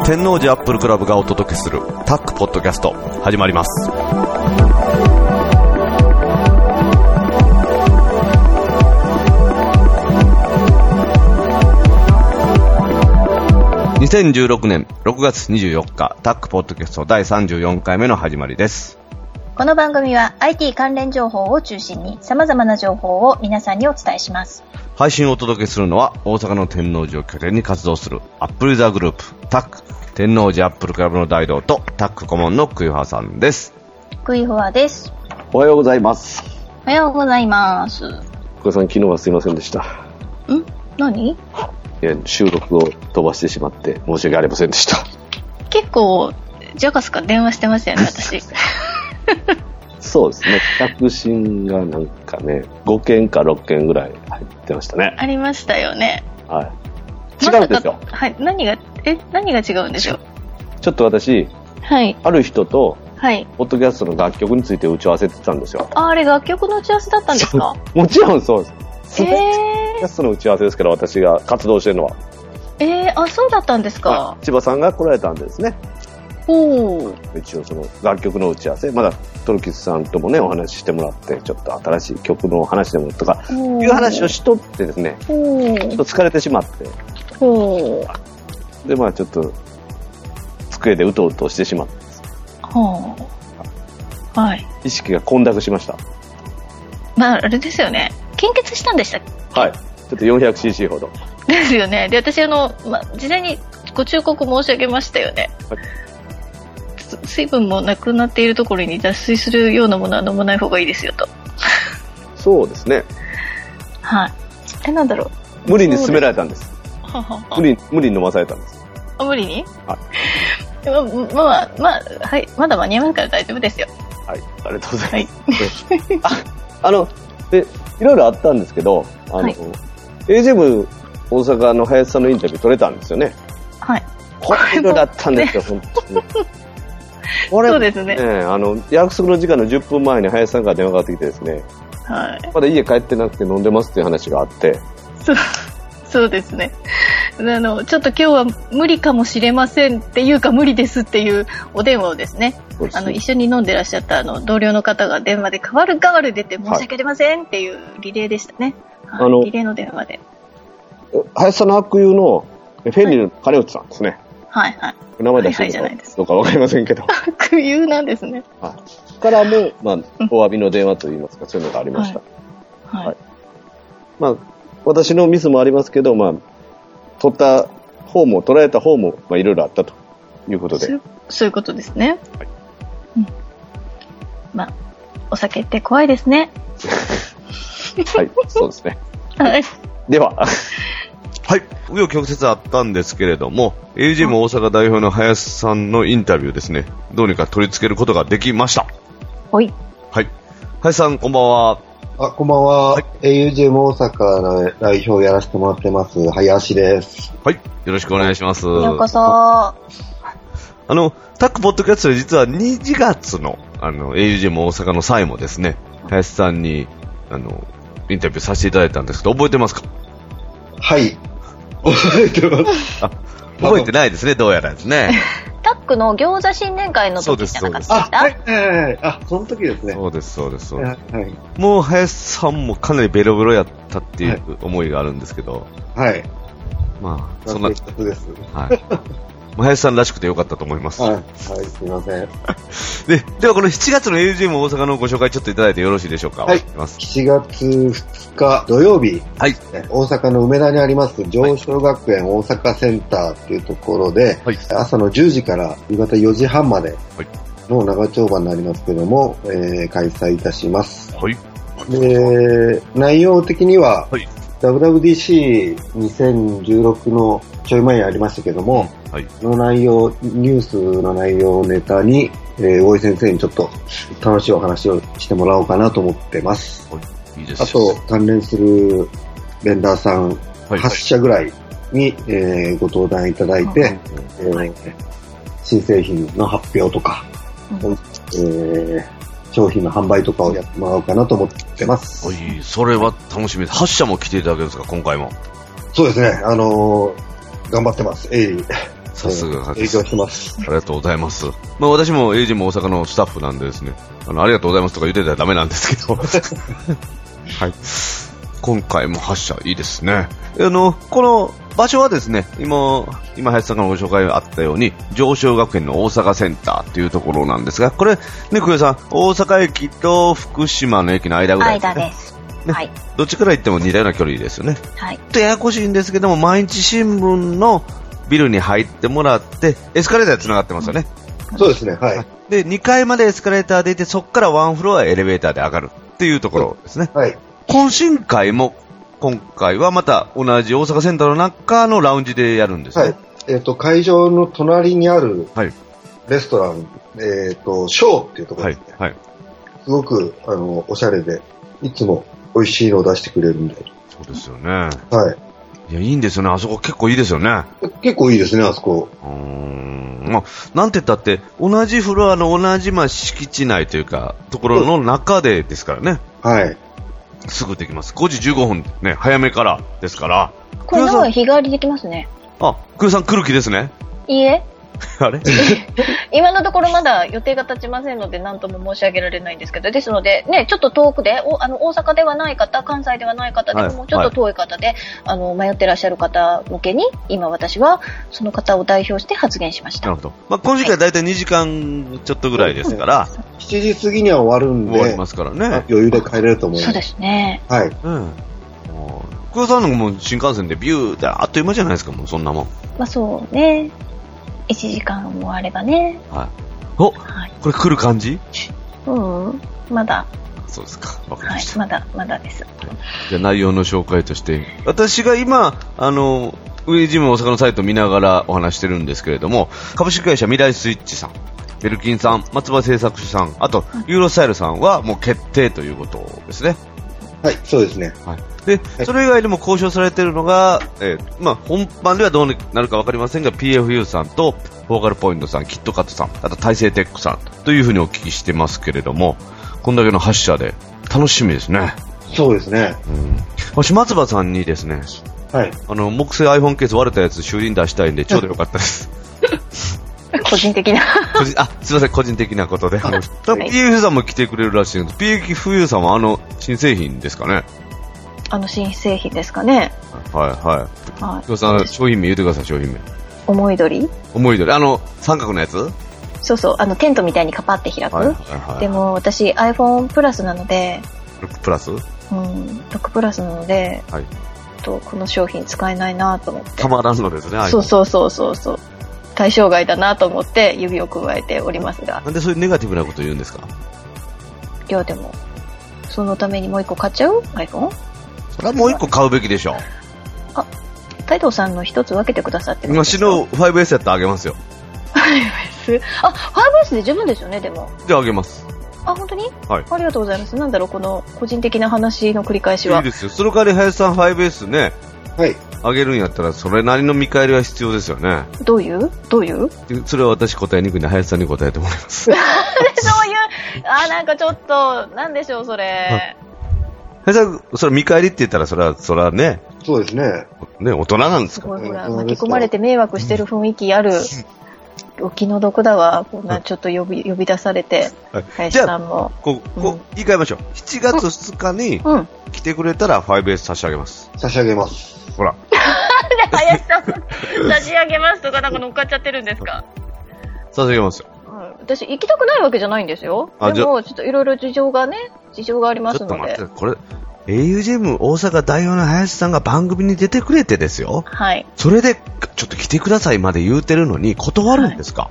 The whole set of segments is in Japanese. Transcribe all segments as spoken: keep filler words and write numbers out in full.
天王寺アップルクラブがお届けするタックポッドキャスト始まります。にせんじゅうろくねんろくがつにじゅうよっかタックポッドキャストだいさんじゅうよんかいめの始まりです。 この番組は アイティー 関連情報を中心に様々な情報を皆さんにお伝えします。 配信をお届けするのは大阪の天王寺を拠点に活動するアップルユーザーグループタック天王寺アップルクラブの大道とタック顧問のクイファーさんです。 クイファーです。 おはようございます。 おはようございます。 小さん、昨日はすいませんでした。 ん？何？ いや、収録を飛ばしてしまって申し訳ありませんでした。 結構ジャカスカ電話してましたよね、私。 そうですね。着信がなんかね、ごけんかろっけんぐらい入ってましたね。 ありましたよね。 はい。違うんですよ。 はい。何が、え、何が違うんでしょう。 ちょっと私、 はい。 ある人と、 はい。 ポッドキャストの楽曲について打ち合わせてたんですよ。 あ、あれ楽曲の打ち合わせだったんですか？ もちろんそうです。 えー、 ポッドキャストの打ち合わせですから、私が活動してるのは。 えー、あ、そうだったんですか。 千葉さんが来られたんですね。 お一応その楽曲の打ち合わせ、まだトルキスさんともねお話ししてもらって、ちょっと新しい曲の話でもとかいう話をしとってですね、ちょっと疲れてしまって、でまあちょっと机でうとうとしてしまってです、 はい、 意識が混濁しました。 まああれですよね、献血したんでしたっけ？ はい、ちょっと よんひゃくシーシー ほどですよね。で、私あの、ま、事前にご忠告申し上げましたよね。はい、水分もなくなっているところに脱水するようなものは飲まない方がいいですよと。そうですね。はい。え、なんだろう。無理に勧められたんです。 ははは無理、無理に飲まされたんです。 あ、無理に？ はい。 ま、まあ、まあ、はい。まだ間に合いますから大丈夫ですよ。 はい。ありがとうございます。はい、あ、あの、で、いろいろあったんですけど、あの、はい、エージェーエム 大阪の林さんのインタビュー取れたんですよね。 はい。 これいろいろあったんですよ、本当に。これそうですね。 ね、あの約束の時間のじゅっぷんまえに林さんから電話がかかってきてですね、 はい、 まだ家帰ってなくて飲んでますっていう話があって、 そう、そうですね。あのちょっと今日は無理かもしれませんっていうか無理ですっていうお電話をですね、あの一緒に飲んでらっしゃったあの同僚の方が電話で代わる代わる出て申し訳ありませんっていうリレーでしたね。はい、あのリレーの電話で。 林さんの悪友のフェンリーの金内さんですね。 はいはい。 名前出してるかどうかわかりませんけど。 悪友なんですね。 はい。からも、まあ、お詫びの電話といいますか、そういうのがありました。 はい。はい、 まあ、私のミスもありますけど、まあ、取った方も、取られた方も、まあ、いろいろあったということで。 そう、そういうことですね。はい。うん。まあ、お酒って怖いですね。 はい、そうですね。 はい。 では。 はい。紆余曲折あったんですけれども、エージェーエム 大阪代表の林さんのインタビューですね、どうにか取り付けることができました。 はい。 はい。林さん、こんばんは。 あ、こんばんは。はい、エージェーエム 大阪の代表をやらせてもらってます、林です。 はい。よろしくお願いします。 ようこそ。 あの、タックポッドキャストで実はにがつの、あの、エージェーエム 大阪の際もですね、林さんに、あの、インタビューさせていただいたんですけど、覚えてますか？ はい。覚えてます。 あ、覚えてないですね、どうやらですね。 タックの餃子新年会の時じゃなかったですか？ あ、はいはいはい。あ、その時ですね。 そうです、そうです、そうです。 はい。 もう、林さんもかなりベロベロやったっていう思いがあるんですけど。 はい。 まあ、そんな。 です。 はい。林さんらしくてよかったと思います。 はい。はい、すみません。 で、ではこのしちがつの エージェーエム 大阪のご紹介ちょっといただいてよろしいでしょうか？ はい。しちがつふつか土曜日、 はい。 大阪の梅田にあります上昇学園大阪センターっていうところで、はい、朝のじゅうじから夕方よじはんまでの長丁場になりますけども、えー、開催いたします。 はい。 で、内容的には、はい、ダブリューダブリューディーシーにせんじゅうろく のちょい前にありましたけども、はい、の内容、ニュースの内容をネタに、えー、大井先生にちょっと楽しいお話をしてもらおうかなと思ってます。はい、いいです。あと、関連するベンダーさんはっしゃぐらいに、えー、ご登壇いただいて、はい、えー、新製品の発表とか、うん、えー、商品の販売とかをやってもらおうかなと思ってます。 はい、それは楽しみです。はっ社も来ていただけるんですか、今回も。 そうですね、あのー、頑張ってます。えいさすが営業してます。 ありがとうございます。まあ私もエイジも大阪のスタッフなんでですね、あの、ありがとうございますとか言ってたらダメなんですけど。はい。今回も発射いいですね。あの、この場所はですね、今、今林さんからご紹介があったように、上昇学園の大阪センターというところなんですが、これ、ね、久米さん、大阪駅と福島の駅の間ぐらいですね。 間です。 ね、はい。どっちから行っても似たような距離ですよね。 はい。 とややこしいんですけども、毎日新聞のビルに入ってもらって、エスカレーターで繋がってますよね。 そうですね、はい。 で、にかいまでエスカレーターで行って、そこからワンフロアエレベーターで上がるっていうところですね。 はい。 懇親会も、今回はまた同じ大阪センターの中のラウンジでやるんですね。はい。 えっ、ー、と、会場の隣にある、レストラン、はい、えっ、ー、と、ショーっていうところですね。はい。はい、すごく、あの、おしゃれで、いつも美味しいのを出してくれるんで。 そうですよね。 はい。 いや、いいんですよね。あそこ結構いいですよね。 結構いいですね、あそこ。 うーん。まあ、なんて言ったって、同じフロアの同じ、まあ、敷地内というか、ところの中でですからね。 はい。 すぐできます。ごじじゅうごふんね、早めからですから。 これの方が日替わりできますね。 あ、くよさん来る気ですね。 いいえ。 あれ今のところまだ予定が立ちませんので何とも申し上げられないんですけど、ですので、ね、ちょっと遠くで、おあの大阪ではない方、関西ではない方でも、はい、もうちょっと遠い方で、はい、あの迷ってらっしゃる方向けに、今私はその方を代表して発言しました。 なるほど。まあ、今時間だいたいにじかんちょっとぐらいですから、はい、 しちじ過ぎには終わるんで、 終わりますからね。 余裕で帰れると思います。 そうですね。 はい。 うん。くよさんのも新幹線でビューであっという間じゃないですか、もうそんなもん。 まあそうね。いちじかんもあればね。 はい。お、はい、これ来る感じ？ うん、まだ。 そうですか。わかりました。 はい、まだ、まだです。 じゃあ内容の紹介として、私が今、あの、ウェイジム大阪のサイト見ながらお話してるんですけれども、株式会社未来スイッチさん、ベルキンさん、松葉製作所さん、あと、ユーロスタイルさんはもう決定ということですね。 はい、そうですね。 はい。で、はい、それ以外でも交渉されているのが、えー、まあ、本番ではどうなるかわかりませんが、ピーエフユー さんと、フォーカルポイントさん、キットカットさん、あと、大成テックさん、というふうにお聞きしてますけれども、こんだけの発射で、楽しみですね。 そうですね。 うん。私、松葉さんにですね、 はい。 あの、木製 iPhone ケース割れたやつ修理に出したいんで、ちょうどよかったです。 個人的な個人。あ、すいません、個人的なことで。はい、ピーエフユー さんも来てくれるらしいんです。ピーエフユー さんはあの、新製品ですかね。 あの新製品ですかね。 はいはい。はい。今日さん、商品名言ってください、商品名。 思いどり思いどり。あの、三角のやつ？ そうそう、あの、テントみたいにカパって開く。はいはいはい、でも、私、iPhone プラスなので。 ろくプラス？うん、 ろくプラスなので、 はい。 と、この商品使えないなと思って。 たまらんのですね、 そうそうそうそうそう。対象外だなと思って指を加えておりますが。 なんでそういうネガティブなこと言うんですか？ いや、でも、そのためにもう一個買っちゃう iPhone？ それはもう一個買うべきでしょ。 あ、太藤さんの一つ分けてくださってますか？私の ファイブエス やったらあげますよ。 ファイブエス？ あ、ファイブエス で十分ですよね、でも。 じゃああげます。 あ、本当に？ はい。 ありがとうございます。なんだろう、この個人的な話の繰り返しは。 いいですよ。その代わり林さん ファイブエス ね。 はい。 あげるんやったら、それなりの見返りは必要ですよね。 どういうどういうそれは私答えにくいんで、林さんに答えてもらいます。 なんでそういう、あ、なんかちょっと、なんでしょう、それ。 林さん、それ見返りって言ったら、それは、それはね。 そうですね。 ね、大人なんですか。 すごい、ほら、巻き込まれて迷惑してる雰囲気ある。お気の毒だわ。こんなちょっと呼び、呼び出されて。 はい、林さんも。こう、こう、言い換えましょう。しちがつふつかに来てくれたら ファイブエス 差し上げます。 差し上げます。 ほら。 林さん、差し上げますとかなんか乗っかっちゃってるんですか？ 差し上げますよ。 うん、私、行きたくないわけじゃないんですよ。でも、ちょっといろいろ事情がね、事情がありますので。ちょっと待って、 これ、エーユージェーム 大阪代表の林さんが番組に出てくれてですよ。 はい。 それで、ちょっと来てくださいまで言うてるのに断るんですか？はい、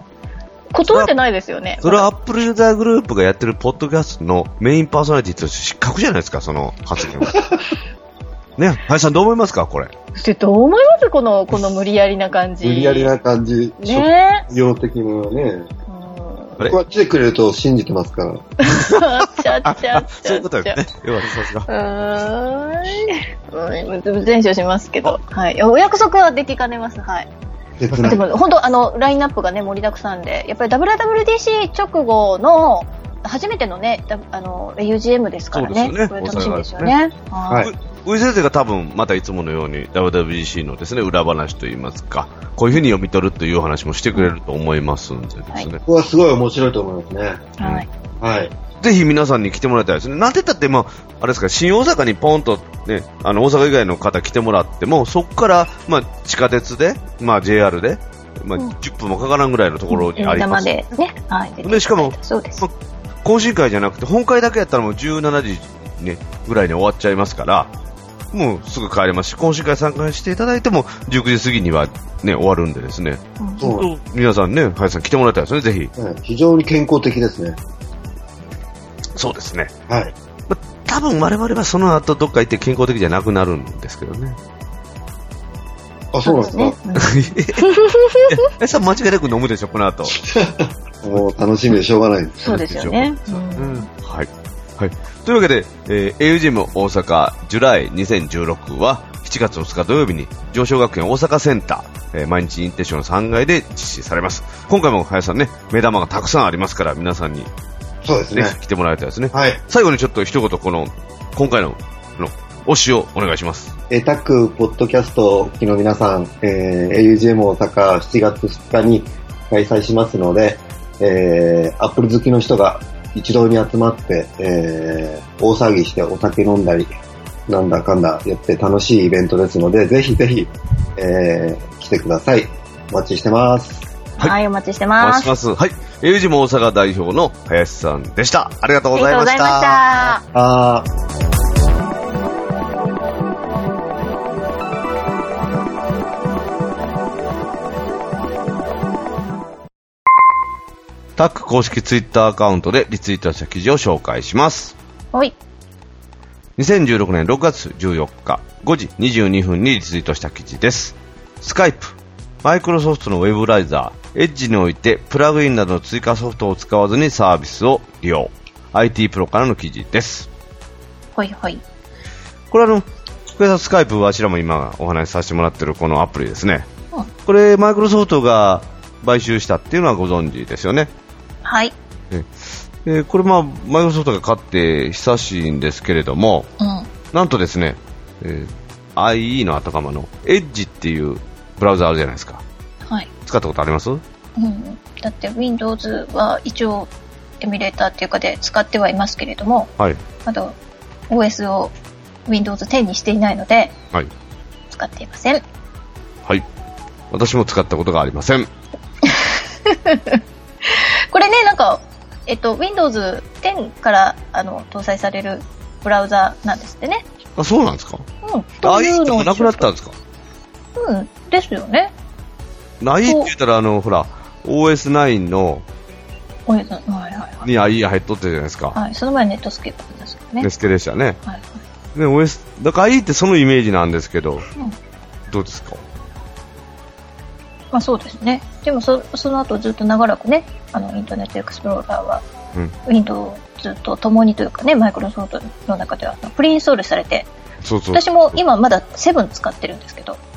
断ってないですよね。 それはアップルユーザーグループがやってるポッドキャストのメインパーソナリティとして失格じゃないですか、その発言は。ね、林さんどう思いますか、これ。 どう思いますこの、この無理やりな感じ。 無理やりな感じ。 ね。 業的なね。こっちでくれると信じてますから。 ちゃっちゃっちゃ。 そういうことですね。よかった、さすが。 うーん。前処しますけど。はい。お約束はできかねます。はい。でも、本当あの、ラインナップがね、盛りだくさんで、やっぱり ダブリューダブリューディーシー 直後の、初めてのね、あの、エーユージーエム ですからね。そうですよね。これ楽しみですよね。 はい。 宇井先生が多分またいつものように ダブリューダブリューディーシー のですね、裏話といいますか、こういう風に読み取るという話もしてくれると思いますんでですね。はい、 ここはすごい面白いと思いますね。 はい。 はい。 ぜひ皆さんに来てもらいたいですね。なんて言ったって、まあ、あれですか、新大阪にポンとね、あの、大阪以外の方来てもらっても、そこから、まあ、地下鉄で、まあ、ジェイアール で、まあ、じゅっぷんもかからんぐらいのところにあります。 でね。はい。 で、しかも、 そうです。 まあ、懇親会じゃなくて、本会だけやったらもうじゅうしちじね、ぐらいに終わっちゃいますから、もうすぐ帰れますし、懇親会参加していただいても、じゅうくじ過ぎにはね、終わるんでですね。うん、そう。皆さんね、林さん来てもらいたいですね、ぜひ。 うん、非常に健康的ですね。 そうですね。 はい。 ま、多分我々はその後どっか行って健康的じゃなくなるんですけどね。 あ、そうなんですか。 え、さ、間違いなく飲むでしょ、この後。 もう楽しみでしょうがないです。 そうですよね。 うん、はい。はい。というわけで、えー、エーユージム 大阪ジュライにせんじゅうろくはしちがつふつか土曜日に上昇学園大阪センター、えー、毎日インテッションさんがいで実施されます。今回も林さんね、目玉がたくさんありますから、皆さんにそうですね。 ぜひ来てもらいたいですね。 はい。 最後にちょっと一言この、今回の、の、推しをお願いします。 えー、タックポッドキャストお聞きの皆さん、えー、エーユージム 大阪しちがつふつかに開催しますので、えー、アップル好きの人が一堂に集まって、えー、大騒ぎしてお酒飲んだり、なんだかんだやって楽しいイベントですので、ぜひぜひ、えー、来てください。お待ちしてます。 はい、はい、お待ちしてます。 お待ちします。はい。エーユージム 大阪代表の林さんでした。ありがとうございました。 ありがとうございました。 あータック公式ツイッターアカウントでリツイートした記事を紹介します。 はい。 にせんじゅうろくねんろくがつじゅうよっかごじにじゅうにふんにリツイートした記事です。スカイプ、マイクロソフトのウェブブラウザー、エッジにおいてプラグインなどの追加ソフトを使わずにサービスを利用。アイティー プロからの記事です。 はいはい。 これあの、福田さんスカイプはあちらも今お話しさせてもらってるこのアプリですね。 うん、 これマイクロソフトが買収したっていうのはご存知ですよね。 はい。 えー、これまあマイクロソフトが買って久しいんですけれども、 うん、 なんとですね、えー、アイイー の頭釜の Edge っていうブラウザあるじゃないですか。 はい。 使ったことあります？ うん。だって Windows は一応エミュレーターっていうかで使ってはいますけれども、 はい。 あと オーエス を ウィンドウズテン にしていないので、 はい。 使っていません。 はい。私も使ったことがありません。 これね、なんか、えっと、ウィンドウズテン からあの搭載されるブラウザなんですってね。 あ、そうなんですか？ うん。 というのがなくなったんですか？ うん、ですよね。 ないって言ったら、あの、ほら、オーエスナイン の、 オーエス、はいはいはい。 に アイイー が入っとってるじゃないですか。 はい、その前ネットスケープですけどね。 ネスケでしたね。はいはい。 ね、オーエス、だから アイイー ってそのイメージなんですけど、うん、どうですか？ まあそうですね。でもそ、その後ずっと長らくね、あの、インターネットエクスプローラーは、うん、Windows と共にというかね、マイクロソフトの中ではプリインストールされて、 そうそう、 私も今まだセブン使ってるんですけど、はい、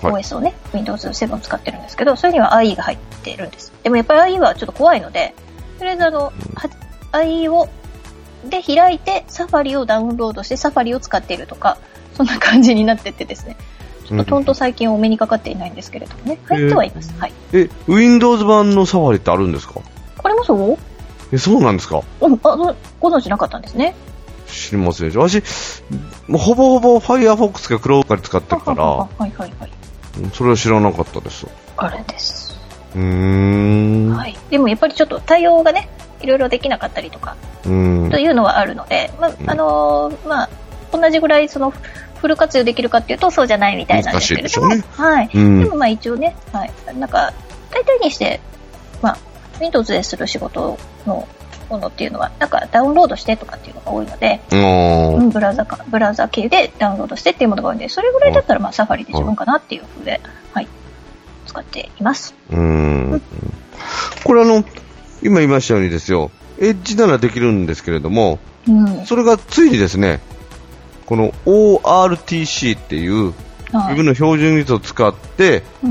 オーエス をね、ウィンドウズセブン使ってるんですけど、それには アイイー が入ってるんです。でもやっぱり アイイー はちょっと怖いので、とりあえずあの、うん、アイイー を、で開いて、サファリをダウンロードして、サファリを使っているとか、そんな感じになっててですね、ちょっとトンと最近お目にかかっていないんですけれどもね、入ってはいます。はい。 え、Windows 版のサファリってあるんですか？ これもそう？ え、そうなんですか？ うん、あ、ご存知なかったんですね。 知りません。私、もうほぼほぼ Firefox か Chrome か使ってるから、 はいはいはい。 それは知らなかったです。 あるんです。 うーん。 はい。でもやっぱりちょっと対応がね、いろいろできなかったりとか、うんというのはあるので、まあ、あのー、まあ、同じぐらいその、フル活用できるかっていうとそうじゃないみたいなんですけれども、ね、はい、うん、でもまあ一応ね、はい、なんか大体にして、まあ、Windows でする仕事のものっていうのはなんかダウンロードしてとかっていうのが多いので、うん、ブラウザかブラウザ系でダウンロードしてっていうものが多いので、それぐらいだったらまあサファリで十分かなっていう風で、はい、使っています。 うん、うん、これあの今言いましたようにですよ、エッジならできるんですけれども、うん、それがついにですね、この オーアールティーシー っていうウェブの標準技術を使って、うん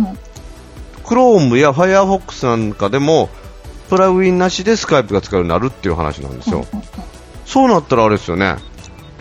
、Chrome や Firefox なんかでもプラグインなしでスカイプが使えるようになるっていう話なんですよ、うんうんうん、そうなったらあれですよね、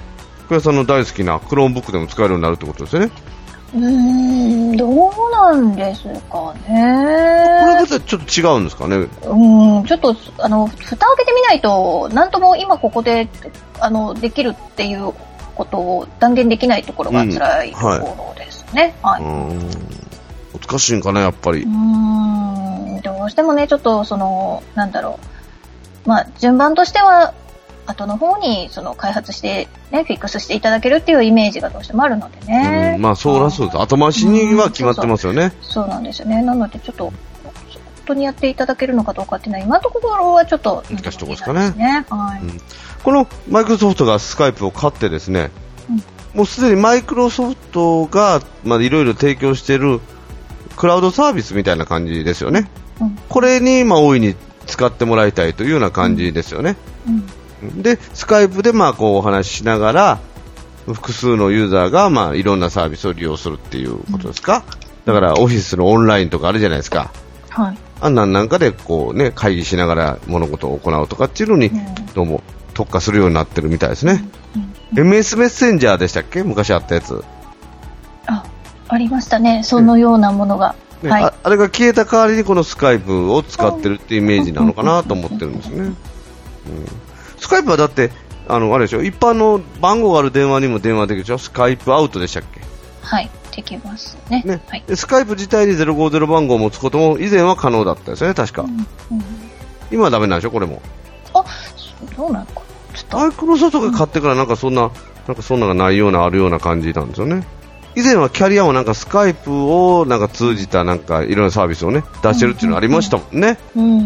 福谷さんの大好きなクロームブックでも使えるようになるってことですよね。 うーん、どうなんですかね。これはちょっと違うんですかね。 うん、ちょっと、あの、蓋を開けてみないと、なんとも今ここで、あの、できるっていうことを断言できないところが辛いところですね。うん、はい。はい、うん。 難しいんかな、やっぱり。 うーん、どうしてもね、ちょっと、その、なんだろう。まあ、順番としては、後の方にその開発して、ね、フィックスしていただけるっていうイメージがどうしてもあるのでね。 うん、まあそうらそうです。後回しには決まってますよね。 うん、そうそう、そうなんですよね。なのでちょっと、本当にやっていただけるのかどうかっていうのは今のところはちょっと難しいところですかね。 はい、うん、 このマイクロソフトがスカイプを買ってですね、うん、もうすでにマイクロソフトがまあいろいろ提供しているクラウドサービスみたいな感じですよね。うん、これにまあ大いに使ってもらいたいというような感じですよね。うんうんで、スカイプでまあこうお話ししながら、複数のユーザーがまあいろんなサービスを利用するっていうことですか。だからオフィスのオンラインとかあるじゃないですか。はい。あんなんなんかでこうね、会議しながら物事を行うとかっていうのに、どうも特化するようになってるみたいですね。うんうん、エムエス メッセンジャーでしたっけ？昔あったやつ。 あ、ありましたね。そのようなものが。 ね、 はい、 あ, あれが消えた代わりにこのスカイプを使ってるっていうイメージなのかなと思ってるんですね。うんスカイプはだって、あの、あれでしょ、一般の番号がある電話にも電話できるでしょ、スカイプアウトでしたっけ？ はい、できますね。ね、はい、 でスカイプ自体にゼロごゼロ番号を持つことも以前は可能だったですよね、確か。うんうん、今はダメなんでしょ、これも。 あ、そうなのか。 ちょっとマイクロソフトが買ってからなんかそんな、うん、なんかそんなのがないような、あるような感じなんですよね。以前はキャリアもなんかスカイプをなんか通じたなんかいろんなサービスをね出してるっていうのがありましたもんね。うん。うん。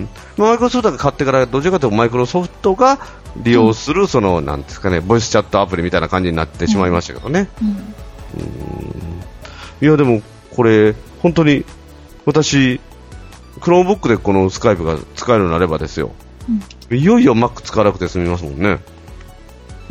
マイクロソフトが買ってからどちらかというとマイクロソフトが利用するそのなんですかねボイスチャットアプリみたいな感じになってしまいましたけどね。うん。うん、いやでもこれ本当に私クロームブックでこのスカイプが使えるようになればですよ。うん、いよいよ Mac 使わなくて済みますもんね。 うん。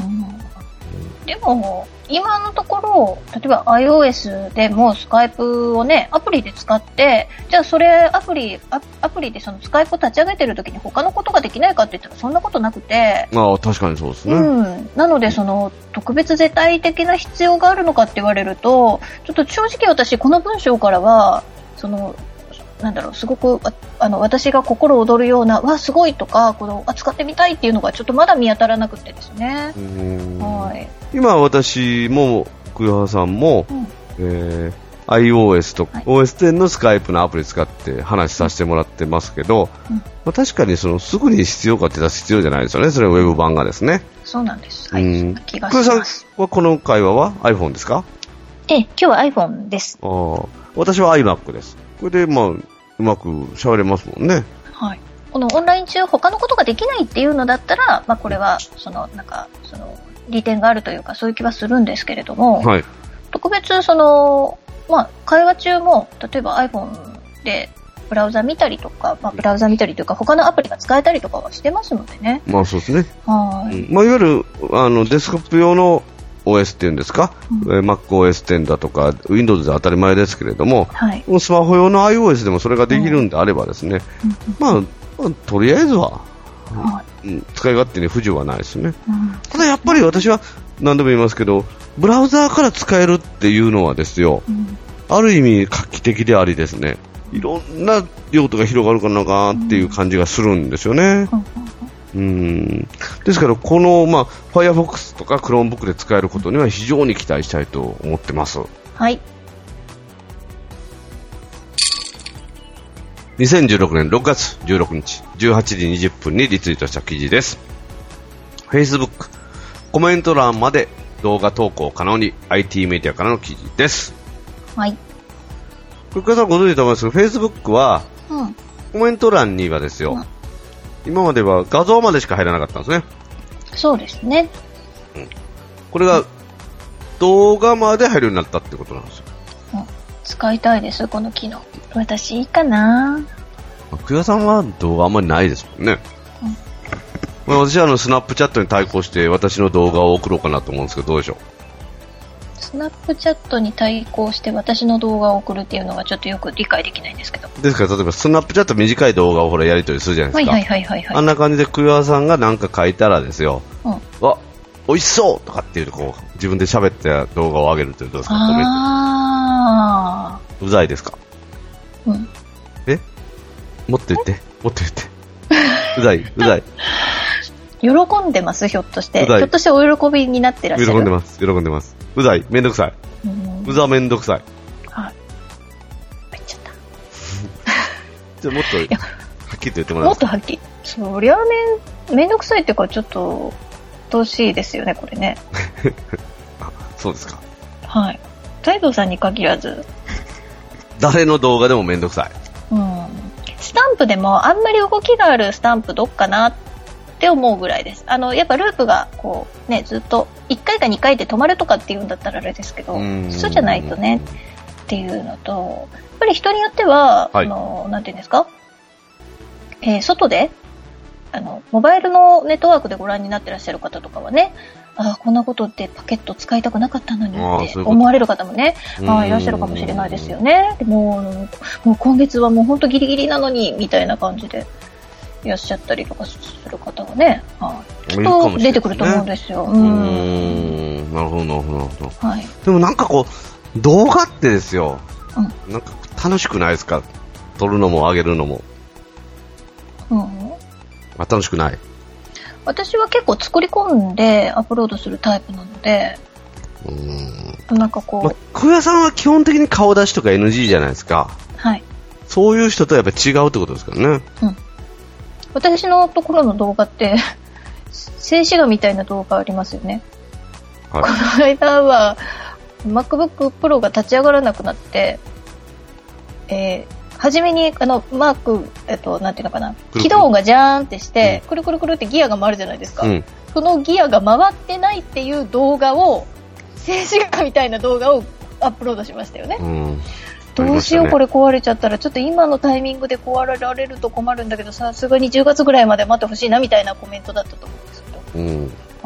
でも。今のところ、例えば iOS でもスカイプをね、アプリで使って、じゃあそれアプリ、ア, アプリでそのスカイプを立ち上げてるときに他のことができないかって言ったらそんなことなくて。 ああ、確かにそうですね。 うん。なのでその特別絶対的な必要があるのかって言われると、ちょっと正直私この文章からは、その、なんだろう、すごく、あの、私が心躍るような、わ、すごいとか、この、扱ってみたいっていうのがちょっとまだ見当たらなくてですね。はい。 今私も、栗原さんも、うん、えー、iOS と オーエステン のスカイプのアプリ使って話させてもらってますけど、うんまあ、確かにその、すぐに必要かって言ったら必要じゃないですよね。それはウェブ版がですね。 そうなんです。はい。うん、気がします。 栗原さんはこの会話は iPhone ですか？ ええ、今日は iPhone です。 ああ、私は iMac です。これで、まあ、うまく喋れますもんね。 はい。このオンライン中他のことができないっていうのだったら、まあこれは、その、なんか、その、利点があるというか、そういう気はするんですけれども、はい。特別、その、まあ、会話中も、例えば iPhone でブラウザ見たりとか、まあ、ブラウザ見たりというか、他のアプリが使えたりとかはしてますのでね。 まあそうですね。はい。うん、まあいわゆる、あの、デスクトップ用のオーエス っていうんですか、うん、マックオーエステン だとか Windows で当たり前ですけれども、はい、スマホ用の iOS でもそれができるんであればですね、うん、まあ、まあ、とりあえずは、うん、使い勝手に不自由はないですね、うん、ただやっぱり私は何度も言いますけどブラウザーから使えるっていうのはですよ、うん、ある意味画期的でありですねいろんな用途が広がるかなかっていう感じがするんですよね、うんうん、ですからこの、まあ、Firefox とか Chromebook で使えることには非常に期待したいと思ってます。 はい。 にせんじゅうろくねんろくがつじゅうろくにちじゅうはちじにじゅっぷんにリツイートした記事です。Facebook コメント欄まで動画投稿可能に アイティー メディアからの記事です。 はい。 これさんご存知と思いますけど Facebook は、うん、コメント欄にはですよ、うん今までは画像までしか入らなかったんですね。 そうですね。 うん、これが動画まで入るようになったってことなんですよ。 うん、使いたいです、この機能。私いいかな。 久谷さんは動画あんまりないですもんね。うんまあ、私はあのスナップチャットに対抗して私の動画を送ろうかなと思うんですけど、どうでしょう。 スナップチャットに対抗して私の動画を送るっていうのがちょっとよく理解できないんですけど。 ですから例えばスナップチャット短い動画をほらやり取りするじゃないですか。 はいはいはいはい、はい。 あんな感じで久谷さんが何か書いたらですよ。うん。わ、 美味しそうとかっていうこう、自分で喋った動画を上げるというどうですか？ あー。うざいですか？ うん。 え？もっと言って、もっと言って。うざい、うざい。 喜んでます？ひょっとして。ひょっとしてお喜びになってらっしゃる？ 喜んでます、喜んでます。うざい、めんどくさい。うん、うざめんどくさい。 はい。言っちゃった。 じゃあもっと、はっきりと言ってもらえますか？ もっとはっきり。そりゃね、めんどくさいっていうか、ちょっと、どうしいですよね、これね。 あ、そうですか。 はい。大道さんに限らず。 誰の動画でもめんどくさい。 うん。スタンプでも、あんまり動きがあるスタンプどっかなって思うぐらいです。あの、やっぱループが、こう、ね、ずっと、いっかいかにかいで止まるとかっていうんだったらあれですけど、そうじゃないとね、っていうのと、やっぱり人によっては、はい、あの、なんていうんですか、えー、外で、あの、モバイルのネットワークでご覧になってらっしゃる方とかはね、ああ、こんなことってパケット使いたくなかったのにって思われる方もね、ああ、いらっしゃるかもしれないですよね。でも、もう今月はもう本当ギリギリなのに、みたいな感じでいらっしゃったりとかする方はね、ああ、きっと出てくると思うんですよ。 うーん、なるほど、なるほど、なるほど。 はい。 でもなんかこう、動画ってですよ、うん、なんか楽しくないですか？撮るのも上げるのも。 うん。 あ、楽しくない。 私は結構作り込んでアップロードするタイプなので、 うーん、 なんかこう、ま、 久谷さんは基本的に顔出しとか エヌジー じゃないですか。 はい。 そういう人とやっぱ違うってことですからね。 うん。私のところの動画って静止画みたいな動画ありますよね。はい。この間は MacBook Pro が立ち上がらなくなって、えー初めに、あの、マーク、えっと、なんていうのかな、起動音がジャーンってして、うん、くるくるくるってギアが回るじゃないですか。うん、そのギアが回ってないっていう動画を、静止画みたいな動画をアップロードしましたよね。うん、どうしよう、ね、これ壊れちゃったら、ちょっと今のタイミングで壊られると困るんだけど、さすがにじゅうがつぐらいまで待ってほしいな、みたいなコメントだったと思うんですけど。うん、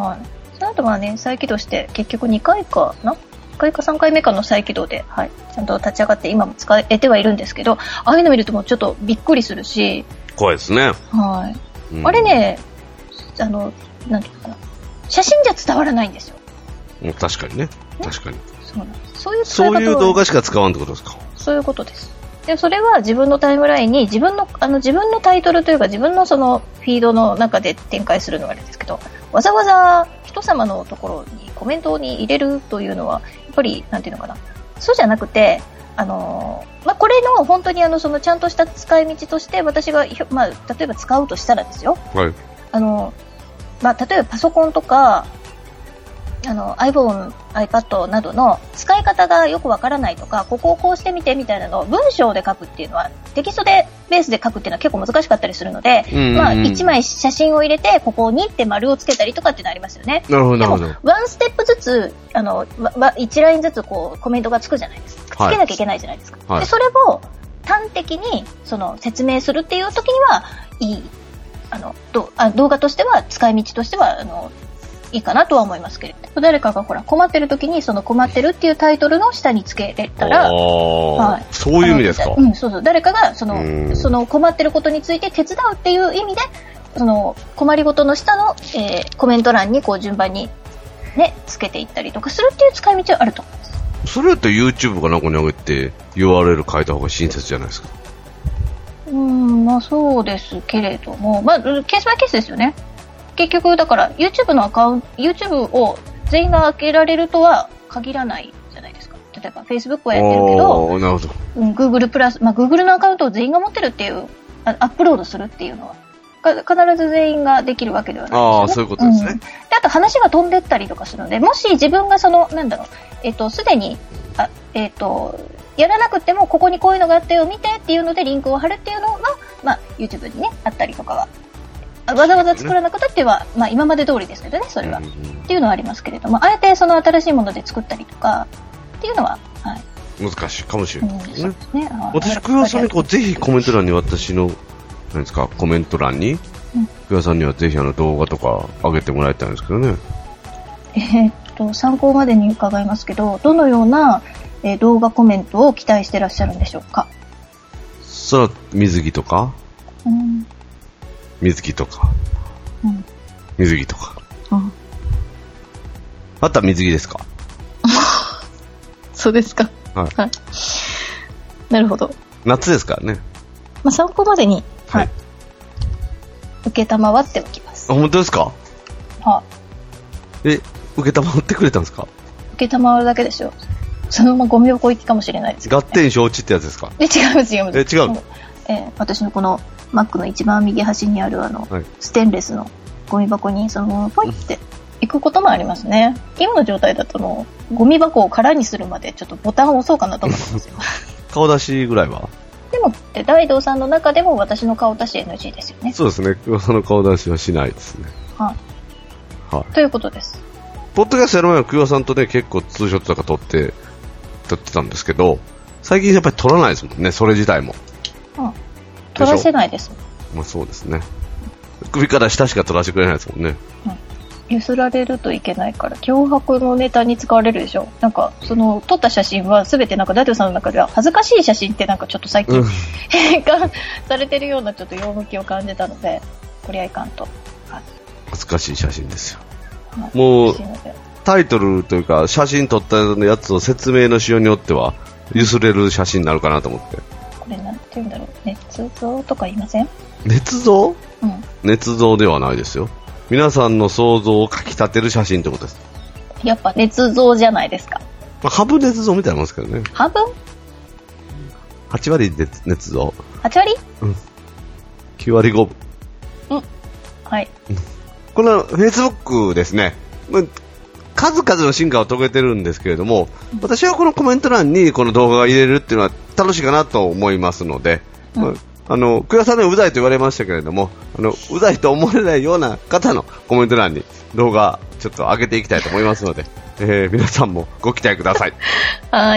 はい。その後はね、再起動して、結局にかいかなにかいかさんかいめかの再起動で、はい、ちゃんと立ち上がって今も使えてはいるんですけど、ああいうの見るともうちょっとびっくりするし、 怖いですね。 はい。うん、あれね、あの、なんていうかな、写真じゃ伝わらないんですよ。 確かにね。確かに。 そうなんです。そういう使い方は、そういう動画しか使わんってことですか？ そういうことです。で、それは自分のタイムラインに自分の、あの、自分のタイトルというか自分のそのフィードの中で展開するのはあれですけど、わざわざ人様のところにコメントに入れるというのは、やっぱり、なんていうのかな。そうじゃなくて、あのー、まあ、これの本当にあの、そのちゃんとした使い道として私が、まあ、例えば使うとしたらですよ。 はい。 あの、まあ、例えばパソコンとか、あの iPhone、iPad などの使い方がよくわからないとか、ここをこうしてみてみたいなのを文章で書くっていうのは、テキストでベースで書くっていうのは結構難しかったりするので、うんうん、まあいちまい写真を入れて、ここにって丸をつけたりとかっていうのありますよね。 なるほど、なるほど。 でも、ワンステップずつ、あの、いちラインずつこうコメントがつくじゃないですか。つけなきゃいけないじゃないですか。はい、でそれを端的にその説明するっていう時には、いい、あの、どあ動画としては、使い道としては、あの、いいかなとは思いますけれど、誰かがほら困ってる時にその困ってるっていうタイトルの下につけれたら、 はい、そういう意味ですか？ うん、そうそう、誰かがそのその困ってることについて手伝うっていう意味で、その困りごとの下の、えー、コメント欄にこう順番にねつけていったりとかするっていう使い道はあると思います。 それだと YouTube かなんかに上げて ユーアールエル 変えた方が親切じゃないですか？ うーん、まあそうですけれども、まあケースバイケースですよね。結局だから YouTube のアカウント YouTube を全員が開けられるとは限らないじゃないですか。例えば Facebook はやってるけど、 なるほど、 うん、Google プラス、まあ Google のアカウントを全員が持ってるっていう、アップロードするっていうのは必ず全員ができるわけではないですよね。 ああ、そういうことですね。うん、であと話が飛んでったりとかするので、もし自分がそのなんだろう、えっとすでにあえっとやらなくてもここにこういうのがあったよ見てっていうのでリンクを貼るっていうのはまあ YouTube にねあったりとかは。わざわざ作らなくたっては、まあ今まで通りですけどね、それは。うんうん、っていうのはありますけれども、あえてその新しいもので作ったりとか、っていうのは、はい。 難しいかもしれないですね。うん、そうですね。私、久谷さんにこう、ぜひコメント欄に私の、何ですか、コメント欄に、うん、久谷さんにはぜひあの動画とか上げてもらいたいんですけどね。 えー、っと、参考までに伺いますけど、どのような、えー、動画コメントを期待してらっしゃるんでしょうか？ それは水着とか、うん、水着とか、うん、水着とか、うん、 また水着ですか？ そうですか。 はい。はい、 なるほど。 夏ですからね。 まあ、参考までに、はい。受けたまわっておきます。 あ、本当ですか？ はい。 え、受けたまわってくれたんですか？ 受けたまわるだけでしょ。そのままゴミ箱行きかもしれないですけど、ね。 合点承知ってやつですか？ え、違います、違います。 え、違う。 えー、私のこの Mac の一番右端にあるあの、はい、ステンレスのゴミ箱にそのままポイって行くこともありますね。今の状態だともうゴミ箱を空にするまでちょっとボタンを押そうかなと思ってますよ。 顔出しぐらいは？ でもって大道さんの中でも私の顔出し エヌジー ですよね。 そうですね。その顔出しはしないですね。 はい、はい。ということです。 ポッドキャストやる前は久我さんとね結構ツーショットとか撮って撮ってたんですけど、最近やっぱり撮らないですもんね。それ自体も。 うん。撮らせないですもん。 まあそうですね。首から下しか撮らせてくれないですもんね。 うん。ゆすられるといけないから脅迫のネタに使われるでしょ。なんかその撮った写真は全てなんかダディオさんの中では恥ずかしい写真ってなんかちょっと最近変換されてるようなちょっと用向きを感じたので、これはいかんと。はい、 恥ずかしい写真ですよ。はい、もうタイトルというか写真撮ったやつを説明の仕様によってはゆすれる写真になるかなと思って。 これなんて言うんだろう。捏造とか言いません？ 捏造？ うん。 捏造ではないですよ。皆さんの想像をかき立てる写真ってことです。 やっぱ捏造じゃないですか。 まあ、半分捏造みたいなもんですけどね。 半分 ? はち 割で捏造。 はち割？ うん。きゅう割ごぶ。 うん。はい。 この Facebook ですね、数々の進化を遂げてるんですけれども、私はこのコメント欄にこの動画が入れるっていうのは楽しいかなと思いますので、うん、あの久我さんにはうざいと言われましたけれども、あのうざいと思われないような方のコメント欄に動画ちょっと上げていきたいと思いますので、えー、皆さんもご期待ください。 はい。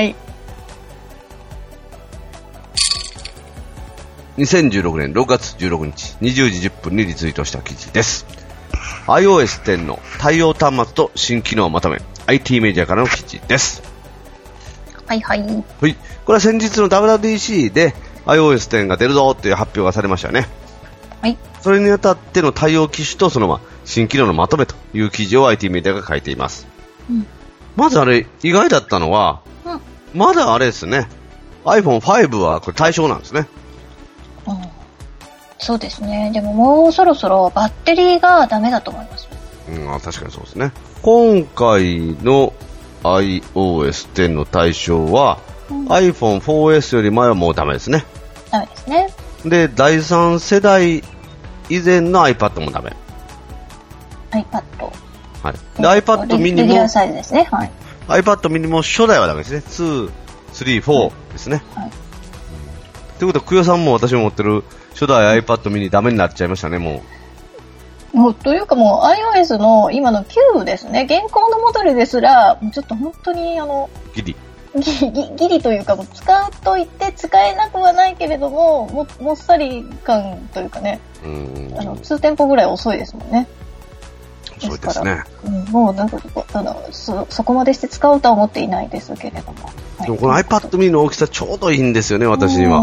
にせんじゅうろくねんろくがつじゅうろくにちにじゅうじじゅっぷんにリツイートした記事です。アイオーエステン の対応端末と新機能をまとめ、 アイティー メディアからの記事です。 はいはい。はい。 これは先日の ダブリューダブリューディーシー で アイオーエステン が出るぞという発表がされましたよね。 はい。 それにあたっての対応機種とそのまま新機能のまとめという記事を アイティー メディアが書いています。うん、まずあれ意外だったのは、うん、まだあれですね、 アイフォンファイブ はこれ対象なんですね。 うん、そうですね。でももうそろそろバッテリーがダメだと思います。 うん、確かにそうですね。今回の アイオーエステン の対象は、うん、アイフォンフォーエス より前はもうダメですね。 ダメですね。 で、だいさん世代以前の iPad もダメ。 iPad。 はい。で、iPad mini も。 レギュラーサイズですね。はい。 iPad mini も初代はダメですね。に、さん、よんですね。はい。ということは、くよさんも私も持ってる初代 iPad mini ダメになっちゃいましたね、もう。もう、というかもう iOS の今のきゅうですね。現行のモデルですら、もうちょっと本当にあの、 ギリ。 ギリ、ギリというか、もう使うと言って使えなくはないけれども、も、もっさり感というかね、うんあの、数店舗ぐらい遅いですもんね。 そうですね。 うん、もうなんかあの そ, そこまでして使おうとは思っていないですけれども。 でもこの iPad mini の大きさちょうどいいんですよね、私には。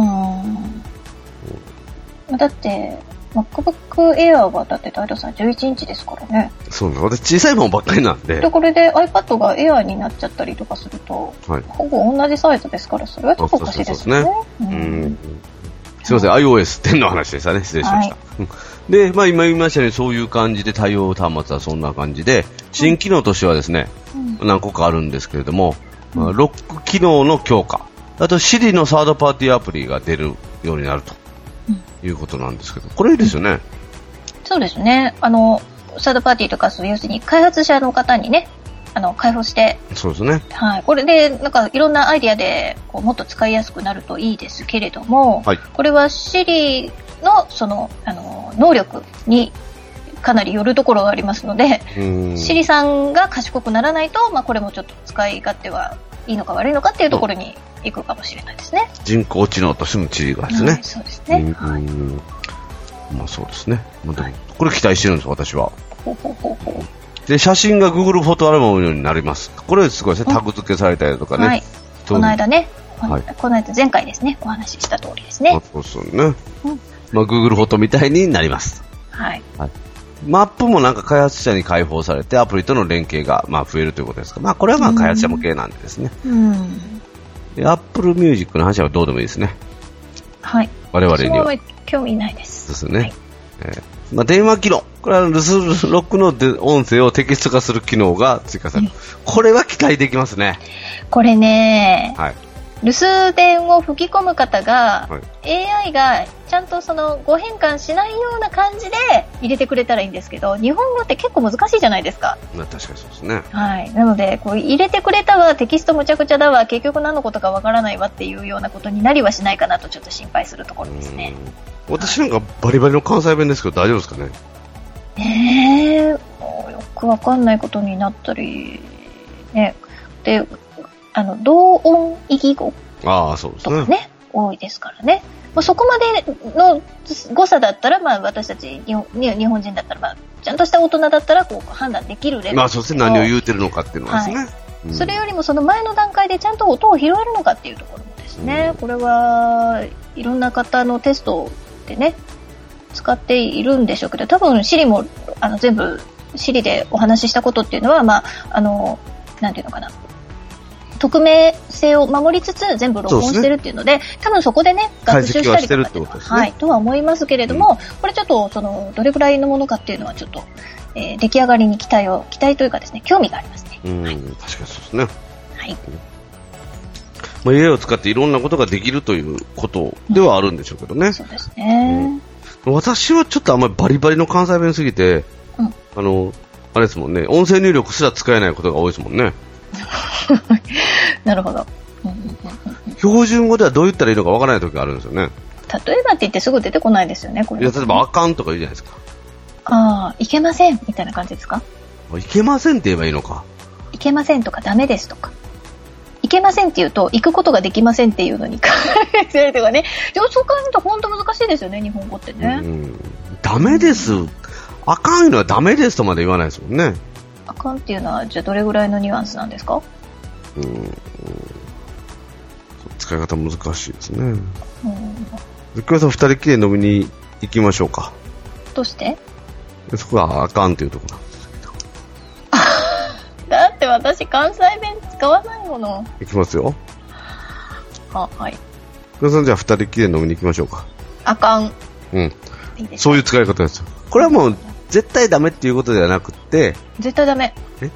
うん、だって MacBook Air はだって大道さんじゅういちインチですからね。 そうなの。私小さいもんばっかりなんで。 でこれで iPad が Air になっちゃったりとかすると、はい、ほぼ同じサイズですから、それはちょっとおかしいですよね。すみません、はい、iOS テンの話でしたね。失礼しました。はい、で、まあ今言いましたように、そういう感じで対応端末はそんな感じで、新機能としてはですね、うん、何個かあるんですけれども、うんまあ、ロック機能の強化、あと Siri のサードパーティーアプリが出るようになるということなんですけど、これいいですよね。うん、 そうですね。あの、サードパーティーとか、要するに開発者の方にね、あの開放して、 そうですね。 はい、これでなんかいろんなアイディアでこうもっと使いやすくなるといいですけれども、はい、これは Siri のそのあの能力にかなりよるところがありますので、Siri さんが賢くならないと、まあこれもちょっと使い勝手はいいのか悪いのかっていうところに行くかもしれないですね。 人工知能としてのSiriがですね。 はい、そうですね。はい、 まあそうですね。まあ、でもこれ期待してるんです私は。ほうほうほうほう。で写真が Google フォトアルバムのようになります。これすごいですね。タグ付けされたりとかね。はい、 この間ね、はい、この間前回ですね、お話しした通りですね。 そうそうね。うん、まあ Google フォトみたいになります。 はい。はい、 マップもなんか開発者に開放されてアプリとの連携がまあ増えるということですか。まあこれはまあ開発者向けなんでですね。うん。で、Apple Music の話はどうでもいいですね。 はい。 我々には。 私は興味ないです。 ですね。はい、えー、まあ電話機能。これは留守ロックの音声をテキスト化する機能が追加される。うん、これは期待できますね。 これね、はい。留守電を吹き込む方が、はい、エーアイ がちゃんとそのご変換しないような感じで入れてくれたらいいんですけど、日本語って結構難しいじゃないですか。 まあ、確かにそうですね。 はい。なので、こう入れてくれたわ、テキストむちゃくちゃだわ、結局何のことかわからないわっていうようなことになりはしないかなとちょっと心配するところですね。 私なんかバリバリの関西弁ですけど大丈夫ですかね。 えー、よくわかんないことになったり、ね。で、あの同音異義語とかね、ね、多いですからね。まあ、そこまでの誤差だったら、まあ、私たち日本、日本人だったら、まあ、ちゃんとした大人だったらこう判断できるレベル。 まあ、そして何を言うてるのかっていうのはですね、はい、 うん。それよりもその前の段階でちゃんと音を拾えるのかっていうところもですね、うん、これはいろんな方のテストでね、使っているんでしょうけど、多分 Siri もあの全部 Siri でお話ししたことっていうのは、まあ、あの、なんていうのかな。匿名性を守りつつ全部録音してるっていうので、ね、多分そこでね、学習したりとかっていうのは、はい、とは思いますけれども、うん、これちょっと、その、どれくらいのものかっていうのはちょっと、えー、出来上がりに期待を、期待というかですね、興味がありますね。 うん、 はい、 確かにそうですね。 はい。 まあ、エーアイ を使っていろんなことができるということではあるんでしょうけどね。うん、 そうですね、 うん。私はちょっとあんまりバリバリの関西弁すぎて、うん、あの、あれですもんね、音声入力すら使えないことが多いですもんね。 なるほど。 標準語ではどう言ったらいいのかわからない時があるんですよね。 例えばって言ってすぐ出てこないですよね、これ。 いや、例えばあかんとか言うじゃないですか。 ああ、いけませんみたいな感じですか。 いけませんって言えばいいのか。 いけませんとかダメですとか。いけませんって言うと、行くことができませんっていうのに考えてるとかね。でもそう考えると本当難しいですよね、日本語ってね。うん、 ダメです。あかんのはダメですとまで言わないですもんね。 あかんっていうのは、じゃあどれぐらいのニュアンスなんですか。うん、 使い方難しいですね。うん。ゆきわさん二人きりで飲みに行きましょうか。 どうして？ そこはあかんっていうところなんですけど。 だって私関西弁使わないもの。 行きますよ。 あ、はい。 ゆきわさんじゃあ二人きりで飲みに行きましょうか。 あかん。 うん。いいですそういう使い方ですよ。これはもう絶対ダメっていうことではなくて。 絶対ダメ。 え？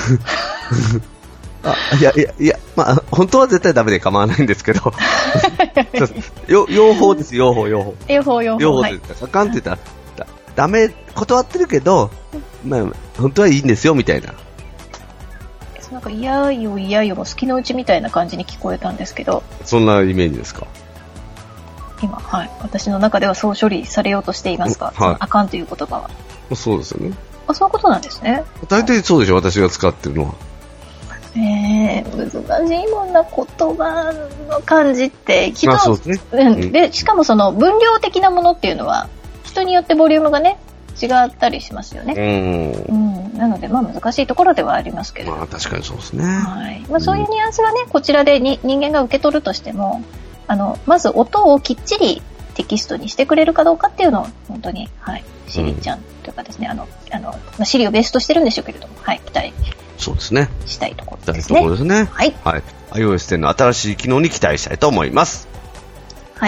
あ、いやいやいや、まあ、本当は絶対ダメで構わないんですけど。よ、用法です、用法、用法。 用法、用法。 用法で、あかんって言ったら、だダメ、断ってるけど、まあ、本当はいいんですよ、みたいな。 なんか、嫌よ嫌よも好きのうちみたいな感じに聞こえたんですけど。 そんなイメージですか？ 今、はい。私の中ではそう処理されようとしていますが、はい、あかんという言葉は。 そうですよね。 あ、そういうことなんですね。 大体そうでしょ、私が使ってるのは。 えー、難しいもんな言葉の感じって人、そうですね、 うん、でしかもその分量的なものっていうのは人によってボリュームがね違ったりしますよね。うん、うん、なのでまあ難しいところではありますけれど、 まあ確かにそうですね。 はい、まあ、そういうニュアンスはね、うん、こちらでに人間が受け取るとしても、あのまず音をきっちりテキストにしてくれるかどうかっていうのを本当に、はい、シリちゃんというかですね、うん、あのあのまあ、シリをベースとしてるんでしょうけれども、はい、期待。 そうですね。 したいところですね。 したいところですね。 はい。 はい。iOS テンの新しい機能に期待したいと思います。 はい。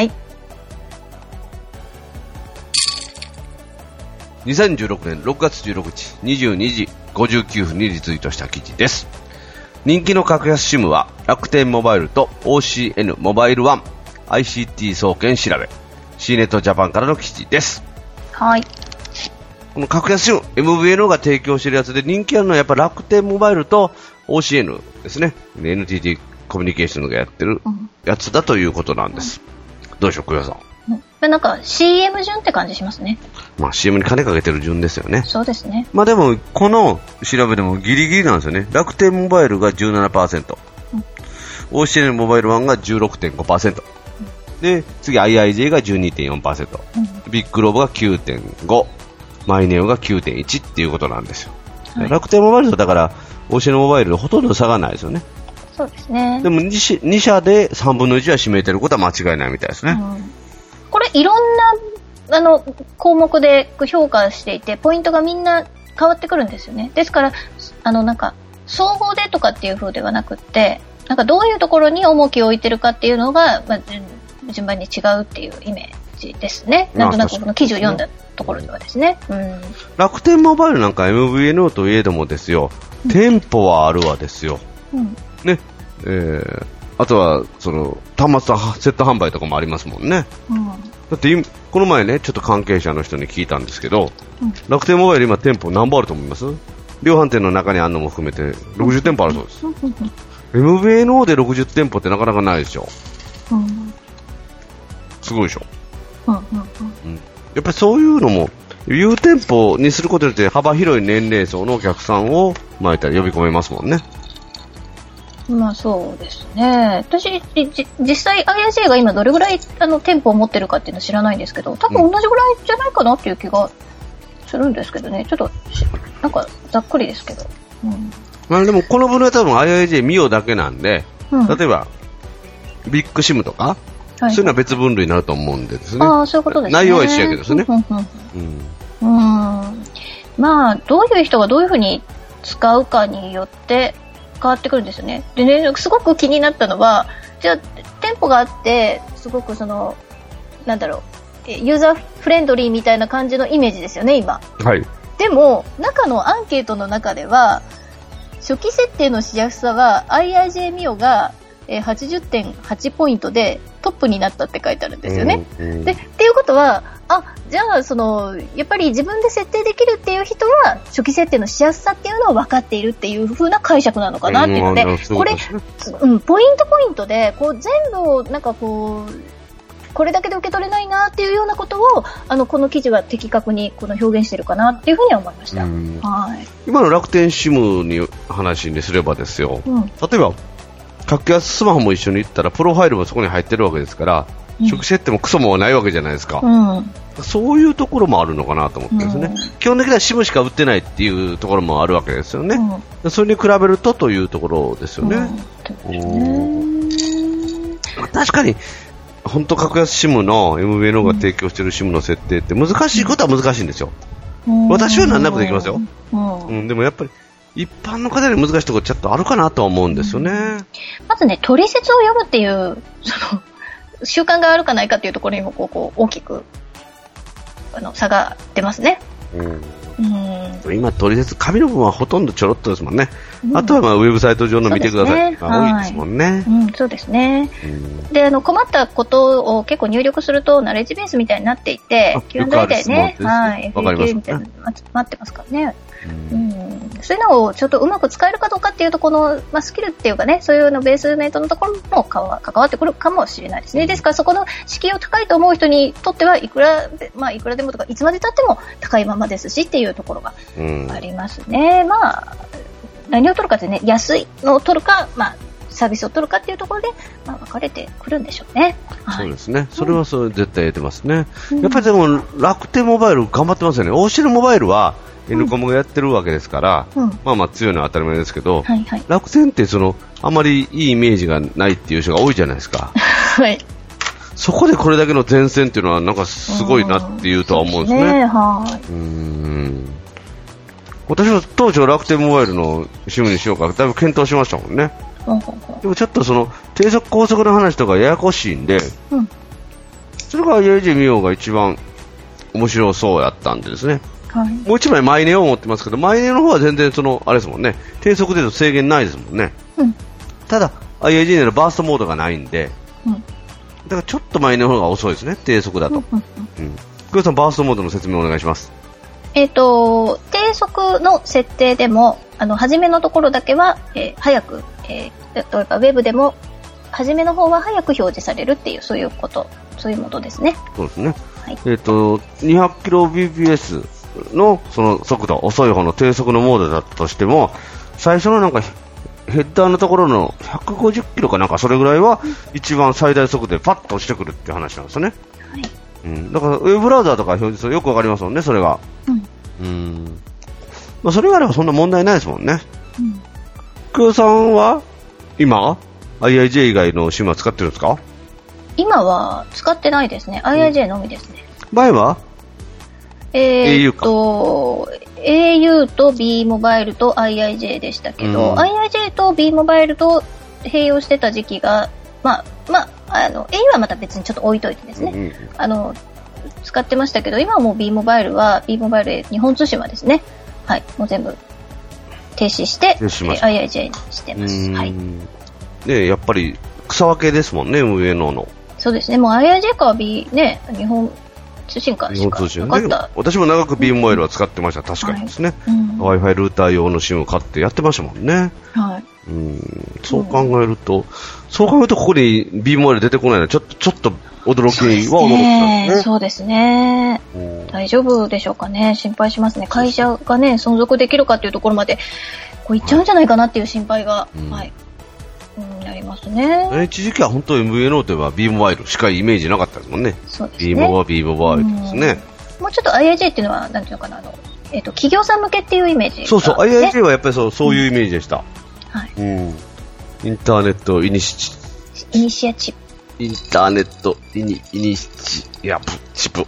にせんじゅうろくねんろくがつじゅうろくにちにじゅうにじごじゅうきゅうふんにリツイートした記事です。人気の格安 SIM は楽天モバイルと オーシーエヌ モバイルワン アイシーティー 総研調べ シーネットジャパンからの記事です。 はい。 この格安 SIM、エムブイエヌ が提供しているやつで人気あるのはやっぱ楽天モバイルと オーシーエヌ ですね。エヌティーティー コミュニケーションがやってるやつだということなんです。うん、どうでしょう、小岩さん。 うん、なんか シーエム 順って感じしますね。 まあ シーエム に金かけてる順ですよね。 そうですね。 まあでも、この調べでもギリギリなんですよね。楽天モバイルが じゅうななパーセント、うん、オーシーエヌ モバイルワンが じゅうろくてんごパーセント、うん、で、次 アイアイジェー が じゅうにてんよんパーセント、うん、ビッグローブが きゅうてんご、マイネオが きゅうてんいち っていうことなんですよ。はい、楽天モバイルとだから、オーシーエヌ モバイルほとんど差がないですよね。 そうですね。 でも 2, 2社でさんぶんのいちは占めてることは間違いないみたいですね。うん、 これいろんなあの、項目で評価していて、ポイントがみんな変わってくるんですよね。ですから、あの、なんか、総合でとかっていう風ではなくって、なんかどういうところに重きを置いてるかっていうのが、まあ、順番に違うっていうイメージですね。なんとなくこの記事を読んだところではですね。うん、 楽天モバイルなんか エムブイエヌオー といえどもですよ、うん、店舗はあるわですよ。うん、ね。えー、あとは、その、端末セット販売とかもありますもんね。うん、だってこの前ね、ちょっと関係者の人に聞いたんですけど、うん、楽天モバイル今店舗何本あると思います？量販店の中にあるのも含めてろくじゅってんぽあるそうです。エムブイエヌオー でろくじゅってんぽってなかなかないでしょ。うん、すごいでしょ。うんうんうん、やっぱりそういうのも有店舗にすることによって幅広い年齢層のお客さんを前から呼び込めますもんね。 まあそうですね。私実際 アイアイジェー が今どれぐらいあの店舗を持ってるかっていうのは知らないんですけど、多分同じぐらいじゃないかなっていう気がするんですけどね。ちょっとなんかざっくりですけど。うん、 まあでもこの分類は多分 アイアイジェー ミオだけなんで、うん、例えばビッグシムとか、はい、そういうのは別分類になると思うんでですね。 ああ、そういうことですね。 内容は一緒やけどですね。うん。 うん、まあどういう人がどういうふうに使うかによって変わってくるんですよね。でね、すごく気になったのは、じゃあ店舗があってすごくそのなんだろう、ユーザーフレンドリーみたいな感じのイメージですよね今。 はい。 でも中のアンケートの中では初期設定のしやすさは アイアイジェー ミオが はちじゅってんはち ポイントでトップになったって書いてあるんですよね。うんうん、でっていうことは、あ、じゃあそのやっぱり自分で設定できるっていう人は初期設定のしやすさっていうのを分かっているっていう風な解釈なのかなっていうので、うん、これ、うん、ポイントポイントでこう全部をなんかこうこれだけで受け取れないなっていうようなことをあのこの記事は的確にこの表現しているかなっていうふうには思いました。はい、 今の楽天シムに話にすればですよ、うん、例えば格安スマホも一緒に行ったらプロファイルもそこに入ってるわけですから、うん、初期設定もクソもないわけじゃないですか、うん、そういうところもあるのかなと思ってですね、うん、基本的にはシムしか売ってないっていうところもあるわけですよね、うん、それに比べるとというところですよね、うん、確かに本当格安シムの エムブイエヌオー が提供しているシムの設定って難しいことは難しいんですよ、うん、私は難なくできますよ、うんうん、でもやっぱり一般の方より難しいところちょっとあるかなとは思うんですよね、うん、 まずね取説を読むっていうその習慣があるかないかっていうところにもこうこう大きくあの差が出ますね、うんうん、今取説紙の部分はほとんどちょろっとですもんね、うん、あとはまあウェブサイト上の見てください、ね、多いですもんね、はい、 うん、そうですね、うん、であの困ったことを結構入力するとナレッジベースみたいになっていて キューアンドエー でね、はい、エフエーキュー みたいなの待ってますからね、うんうん、そういうのをちょっとうまく使えるかどうかっていうとこの、まあ、スキルっていうかねそういうのベースメイトのところも関わってくるかもしれないですね。ですからそこの敷居を高いと思う人にとってはいくら、まあ、いくらでもとかいつまで経っても高いままですしっていうところがありますね、うん、まあ何を取るかってね安いのを取るか、まあ、サービスを取るかっていうところで、まあ、分かれてくるんでしょうね。 そうですね、はい、それはそれ絶対得てますね、うん、やっぱりでも楽天モバイル頑張ってますよね。オーシルモバイルはN コムがやってるわけですから、うん、まあまあ強いのは当たり前ですけど、はいはい、楽天ってそのあまりいいイメージがないっていう人が多いじゃないですか、はい、そこでこれだけの前線っていうのはなんかすごいなっていうとは思うんですね。う、ね、はい、うーん、私は当初楽天モバイルの シム にしようかだいぶ検討しましたもんね、うん、でもちょっとその低速高速の話とかややこしいんで、うん、それが アイアイジェー ミオが一番面白そうやったんでですね、はい、もう一枚マイネを持ってますけどマイネの方は全然そのあれですもんね、低速での制限ないですもんね、うん、ただ アイアイジェー のバーストモードがないんで、うん、だからちょっとマイネの方が遅いですね低速だと。久保、うん、さんバーストモードの説明お願いします。 えっと低速の設定でもあの初めのところだけは、えー、早く、えー、例えばウェブでも初めの方は早く表示されるっていうそういうことそういうものですね。 そうですね、はい、えっと にひゃくキロビーピーエスのその速度遅い方の低速のモードだったとしても最初のなんかヘッダーのところのひゃくごじゅっキロかなんかそれぐらいは一番最大速度でパッと落ちてくるっていう話なんですよね、はい、うん、だからウェブブラウザーとか表示するとよくわかりますもんねそれが、うん、うん、まあ、それがあればそんな問題ないですもんね。久、うん、さんは今 アイアイジェー 以外のシムは使ってるんですか？ 今は使ってないですね。 アイアイジェー のみですね、 う前はえー、っと、エーユー と B モバイルと アイアイジェー でしたけど、うん、アイアイジェー と B モバイルと併用してた時期が、まあ、まあ、あの、エーユー はまた別にちょっと置いといてですね、うん、あの、使ってましたけど、今はもう B モバイルは、B モバイル日本通信はですね、はい、もう全部停止して、アイアイジェー にしてます。はい。 で、やっぱり草分けですもんね、上野の。 そうですね、もう アイアイジェー か B ね、日本通信かしかなかった。 私も長く B モバイルは使ってました、確かにですね。はい、うん、Wi-Fi ルーター用の SIM を買ってやってましたもんね。 はい。 うん、そう考えると、うん、そう考えるとここに B モバイル出てこないのはちょっと、ちょっと驚きは驚きだね。 そうですね。大丈夫でしょうかね。心配しますね。会社がね、存続できるかっていうところまで、こういっちゃうんじゃないかなっていう心配が、うん、はい。うん、ありますね。 一時期は本当に エムブイエヌオー といえば B モバイルしかイメージなかったですもんね。 そうですね。 B モバは B モバイルですね。 もうちょっと アイアイジェー っていうのは、なんていうのかな、あの、えっと、企業さん向けっていうイメージ、ね。 そうそう、アイアイジェー はやっぱりそう、そういうイメージでした。 うん、はい。 うん。インターネットイニシチイニシアチブ。 インターネットイニ、イニシチ、や、チブ。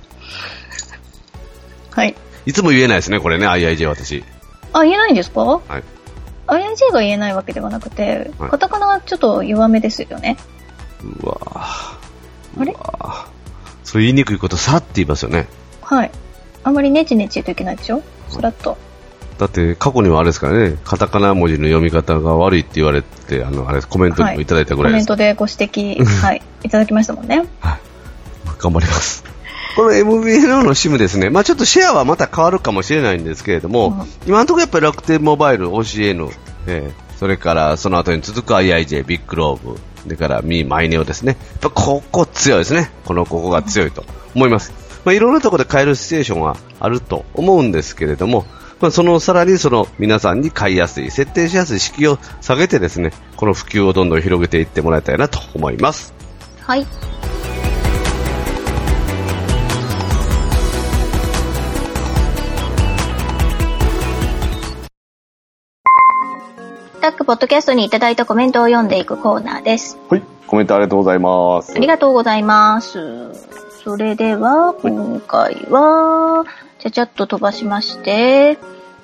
はい。 いつも言えないですね、これね、アイアイジェー 私。 あ、言えないんですか？ はい。 アイアイジェー が言えないわけではなくて、はい、カタカナはちょっと弱めですよね。 うわぁ。 あれ？ うわそう言いにくいことさって言いますよね。 はい。あんまりネチネチ言うといけないでしょ？スラッと。 だって過去にはあれですからね、カタカナ文字の読み方が悪いって言われて、あの、あれコメントにもいただいたぐらいです。 はい、コメントでご指摘、はい、いただきましたもんね。 はい。頑張ります。この エムブイエヌオー の SIM ですね、まあちょっとシェアはまた変わるかもしれないんですけれども、うん、今のところやっぱり楽天モバイル、オーシーエヌ、えー、それからその後に続く アイアイジェー、ビッグローブ、それからミー、マイネオですね。やっぱここ強いですね。このここが強いと思います。まあいろんなところで買えるシチュエーションはあると思うんですけれども、まあ、そのさらにその皆さんに買いやすい、設定しやすい敷居を下げてですね、この普及をどんどん広げていってもらいたいなと思います。 はい。タックポッドキャストにいただいたコメントを読んでいくコーナーです。 はい、コメントありがとうございます。 ありがとうございます。それでは今回はちゃちゃっと飛ばしまして、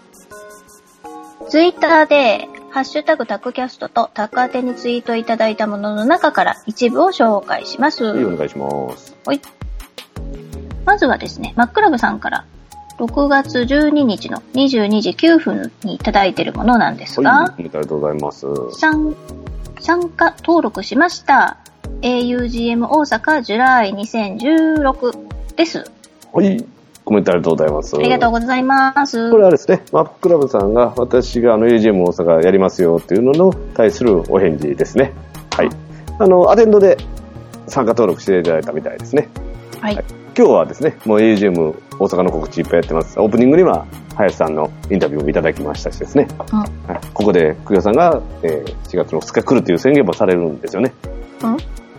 ツイッターでハッシュタグタックキャストとタック宛てにツイートいただいたものの中から一部を紹介します。 はい、お願いします。 はい。まずはですね、マックラブさんからろくがつじゅうににちのにじゅうにじきゅうふんにいただいているものなんですが、 はい、ありがとうございます。 参加登録しました。エーユージーエム 大阪ジュライにせんじゅうろくです。 はい。コメントありがとうございます。 ありがとうございます。 これはですね、マックラブさんが私があの エージーエム 大阪やりますよっていうのの対するお返事ですね。はい。あの、アテンドで参加登録していただいたみたいですね。 はい。はい、 今日はですね、もう エージーエム 大阪の告知いっぱいやってます。オープニングには林さんのインタビューをいただきましたしですね。うん、はい、ここで久我さんが、えー、しがつのふつか来るという宣言もされるんですよね。 うん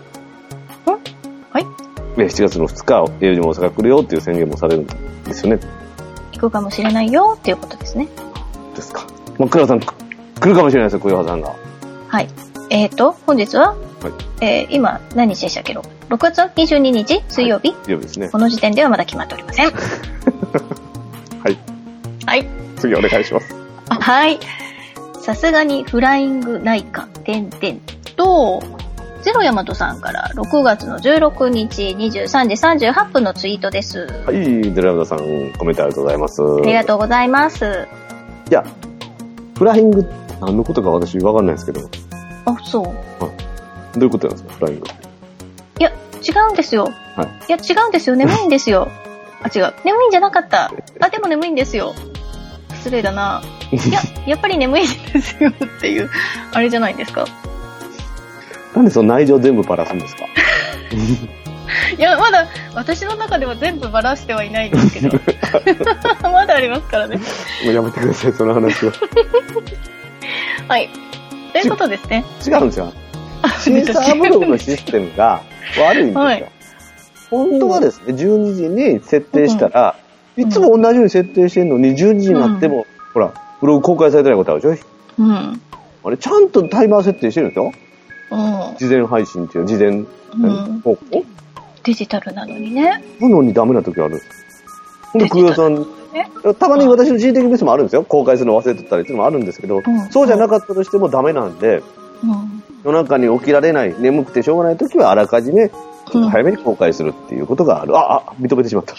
しちがつのふつか、エージーエム 大阪来るよっていう宣言もされるんですよね。 行くかもしれないよっていうことですね。 ですか。まあ、倉さん、来るかもしれないですよ、小岩さんが。 はい。えっ、ー、と、本日は、はい、えー、今、何日でしたっけど、ろくがつにじゅうににち、水曜日、はい、 水曜日ですね。 この時点ではまだ決まっておりません。はい。 はい。次お願いします。 はい。さすがにフライングないか、てんてんと、ゼロヤマトさんからろくがつのじゅうろくにちにじゅうさんじさんじゅうはっぷんのツイートです。 はい、ゼロヤマトさんコメントありがとうございます。 ありがとうございます。 いや、フライング何のことか私わかんないですけど。 あ、そう。 はい。どういうことなんですか、フライング。 いや、違うんですよ。 はい。 いや、違うんですよ。眠いんですよ。あ、違う。眠いんじゃなかった。あ、でも眠いんですよ。失礼だな。いや、やっぱり眠いんですよっていう、あれじゃないですか。 なんでその内情全部バラすんですか？ いや、まだ私の中では全部バラしてはいないんですけどまだありますからね。 もうやめてください、その話は。 はい。ということですね。 違うんですよ。シーサーブログのシステムが悪いんですよ。はい、本当はですね、じゅうにじに設定したら、うん、いつも同じように設定してるのにじゅうにじになっても、うん、ほら、ブログ公開されてないことあるでしょ？ うん。 あれ、ちゃんとタイマー設定してるんですよ。 うん、 事前配信っていう事前、うん、 デジタルなのにね。 なのにダメな時あるんですか？ほんで、黒田さん、たまに私の人的ミスもあるんですよ。公開するの忘れてたりっていうのもあるんですけど、うん、そうじゃなかったとしてもダメなんで、うん、夜中に起きられない、眠くてしょうがない時はあらかじめ、早めに公開するっていうことがある。うん、あ、あ、認めてしまった。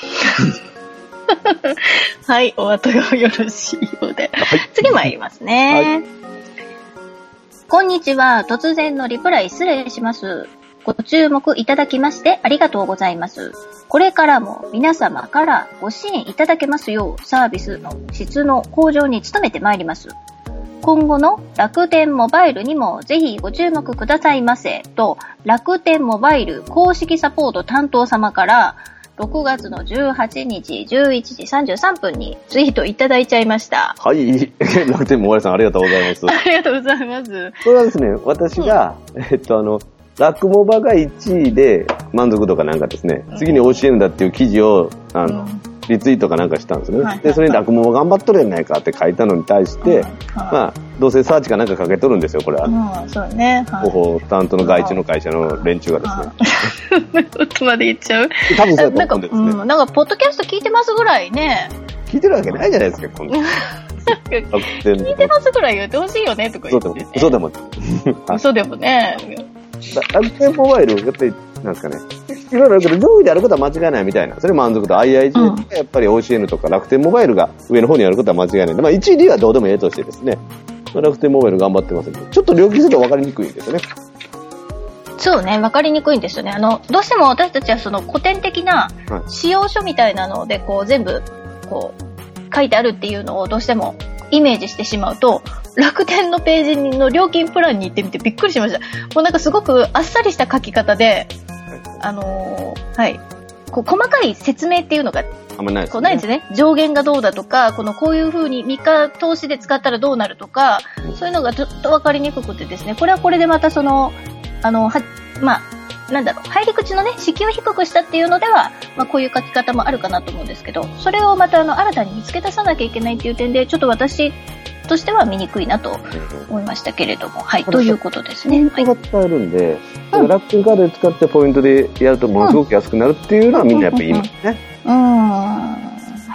はい、お後がよろしいようで。はい、次参りますね。はい、こんにちは。突然のリプライ失礼します。ご注目いただきましてありがとうございます。これからも皆様からご支援いただけますようサービスの質の向上に努めてまいります。今後の楽天モバイルにもぜひご注目くださいませと、楽天モバイル公式サポート担当様からろくがつのじゅうはちにちじゅういちじさんじゅうさんぷんにツイートいただいちゃいました。 はい。楽天モバイルさんありがとうございます。 ありがとうございます。 これはですね、私が、うん、えっとあの、ラクモバがいちいで満足度かなんかですね、うん、次に オーシーエヌ だっていう記事を、あの、うん、リツイートかなんかしたんですね。はいはいはい、で、それにラクモバ頑張っとるやないかって書いたのに対して、はいはい、まあ、どうせサーチかなんかかけとるんですよ、これは。 うん、そうね。 広報担当の外注の会社の連中がですね。ちょっとまで言っちゃう。 多分そうだと思うんですね。 なんか、うん、なんか、ポッドキャスト聞いてますぐらいね。 聞いてるわけないじゃないですか、こんな。 聞いてますぐらい言ってほしいよね、とか言って、ね。 嘘でも。 嘘でもね。 楽天モバイル、やっぱり、なんですかね。いろいろあるけど、上位であることは間違いないみたいな。それ満足度 アイアイジェー がやっぱり オーシーエヌ とか楽天モバイルが上の方にあることは間違いない。まあ、いちいにはどうでもええとしてですね。楽天モバイル頑張ってますので、ちょっと料金すると分かりにくいんですよね。 そうね、分かりにくいんですよね。あの、どうしても私たちはその古典的な使用書みたいなので、こう全部、こう、書いてあるっていうのをどうしてもイメージしてしまうと、楽天のページの料金プランに行ってみてびっくりしました。もうなんかすごくあっさりした書き方で、あのー、はい。こう細かい説明っていうのが、 あんまないですね。 こうないですね。上限がどうだとか、このこういう風にみっか通しで使ったらどうなるとか、そういうのがちょっとわかりにくくてですね、これはこれでまたその、あの、は、まあ、なんだろう、入り口のね、敷居を低くしたっていうのでは、まあこういう書き方もあるかなと思うんですけど、それをまたあの、新たに見つけ出さなきゃいけないっていう点で、ちょっと私、としては見にくいなと思いましたけれども、はい、ということですね。 ポイントが使えるんで、はい、楽天カードで使ってポイントでやるとものすごく安くなるっていうのはみんなやっぱり言いますね。うん。はい、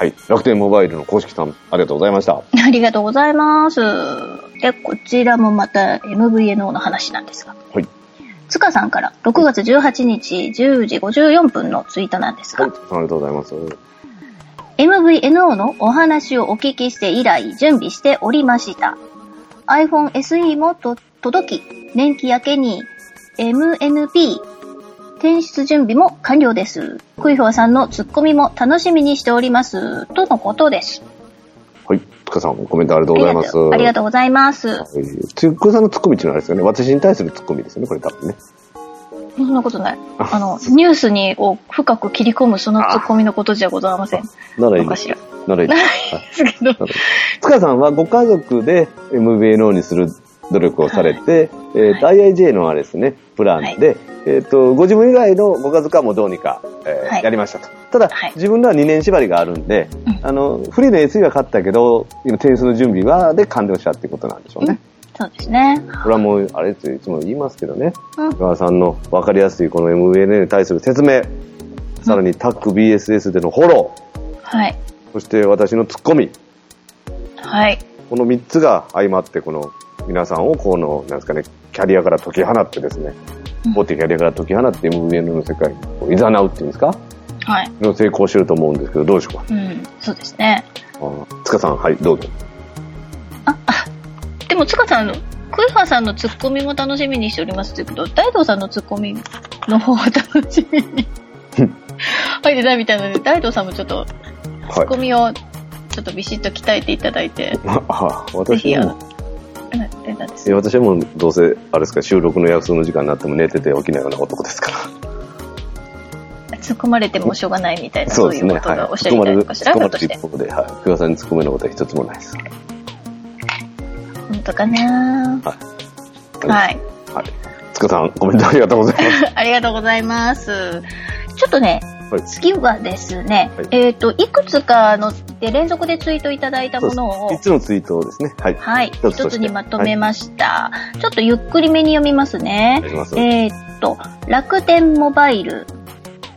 楽天モバイルの公式さん、ありがとうございました。 ありがとうございます。で、こちらもまた エムブイエヌオー の話なんですが。はい。つかさんからろくがつじゅうはちにちじゅうじごじゅうよんぷんのツイートなんですが。 はい、ありがとうございます。 エムブイエヌオー のお話をお聞きして以来準備しておりました。iPhone エスイー もと届き、年季明けに エムエヌピー 転出準備も完了です。クイフォーさんのツッコミも楽しみにしております。とのことです。 はい。つかさん、コメントありがとうございます。 ありがとうございます。 つかさんのツッコミっていうのはあれですよね。私に対するツッコミですよね、これ多分ね。 そんなことない。あの、ニュースにを深く切り込むそのツッコミのことじゃございません。 ならいいです。ならいいです。ですけど。つかさんはご家族で エムブイエヌオー にする努力をされて、はい、えっ、ー、と、はい、アイアイジェー のあれですね、プランで、はい、えっ、ー、と、ご自分以外のご家族はもうどうにか、えーはい、やりましたと。ただ、はい、自分ではにねん縛りがあるんで、うん、あの、フリーの エスイー は買ったけど、今、点数の準備は、で完了したっていうことなんでしょうね。うんそうですね。 これはもう、あれですよ、いつも言いますけどね。うん。川さんの分かりやすいこの エムブイエヌオー に対する説明、うん、さらにタック ビーエスエス でのフォロー。はい。そして私のツッコミ。 はい。 このみっつが相まって、この皆さんをこの、なんですかね、キャリアから解き放ってですね、大手キャリアから解き放って エムブイエヌオー の世界にいざなうっていうんですかはい。の成功してると思うんですけど、どうでしょうか。 うん、そうですね。 あつかさん、はい、どうぞ。 あ、あ。でも、つかさんの、クイファーさんのツッコミも楽しみにしておりますけど、大道さんのツッコミの方を楽しみに入ってないみたいなので、大道さんもちょっと、ツッコミをちょっとビシッと鍛えていただいて。 はい、あ、私はもう、いや私はもうどうせ、あれですか、収録の約束の時間になっても寝てて起きないような男ですから。 突っ込まれてもしょうがないみたいな、そういうことがおっしゃりたいのかしら、 突っ込まれる一方で、はい。クイファーさんに突っ込めることは一つもないです。 本当かなはい。はい。 はい。つかさん、コメントありがとうございます。 ありがとうございます。ちょっとね、はい、次はですね、はい、えっ、ー、と、いくつかので連続でツイートいただいたものを、 いつのツイートをですね、はい。 はい。一つにまとめました、はい。ちょっとゆっくりめに読みますね。えっ、ー、と、楽天モバイル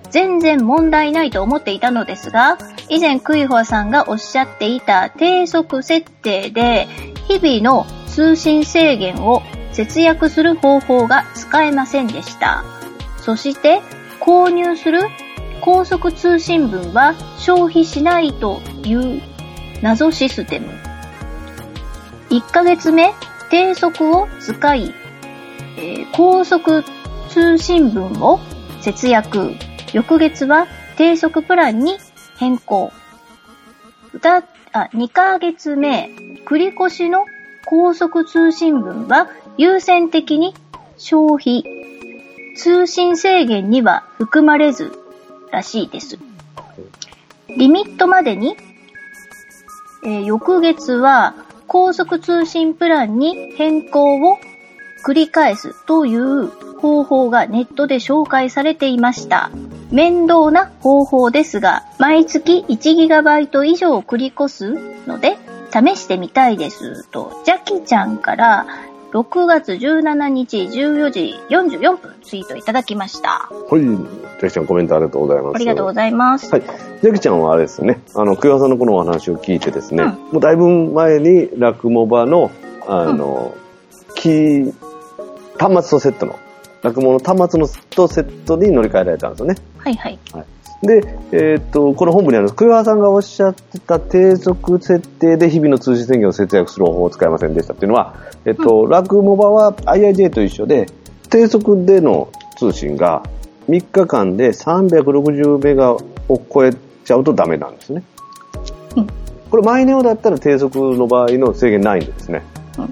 全然問題ないと思っていたのですが、以前クイホアさんがおっしゃっていた低速設定で日々の通信制限を節約する方法が使えませんでした。そして購入する高速通信分は消費しないという謎システム。いっかげつめ低速を使い、えー、高速通信分を節約。翌月は低速プランに変更。だあにかげつめ、繰り越しの高速通信分は優先的に消費。通信制限には含まれずらしいです。リミットまでに、えー、翌月は高速通信プランに変更を繰り返すという方法がネットで紹介されていました。面倒な方法ですが、毎月 いちギガバイト 以上繰り越すので試してみたいですと、ジャキちゃんからろくがつじゅうしちにちじゅうよじよんじゅうよんぷんツイートいただきました。 はい、ジャキちゃんコメントありがとうございます。 ありがとうございます。 はい、ジャキちゃんはあれですね、あの、クヨハさんのこのお話を聞いてですね、うん、もうだいぶ前にラクモバの、あの、うん、キー、端末とセットの、ラクモの端末のとセットに乗り換えられたんですよね。 はいはい。はい、 で、えー、っと、この本部にある、クヨハさんがおっしゃってた低速設定で日々の通信制限を節約する方法を使いませんでしたっていうのは、えっと、うん、ラクモバは アイアイジェー と一緒で、低速での通信がみっかかんでさんびゃくろくじゅうメガを超えちゃうとダメなんですね。うん、これ、マイネオだったら低速の場合の制限ないんですね。うん、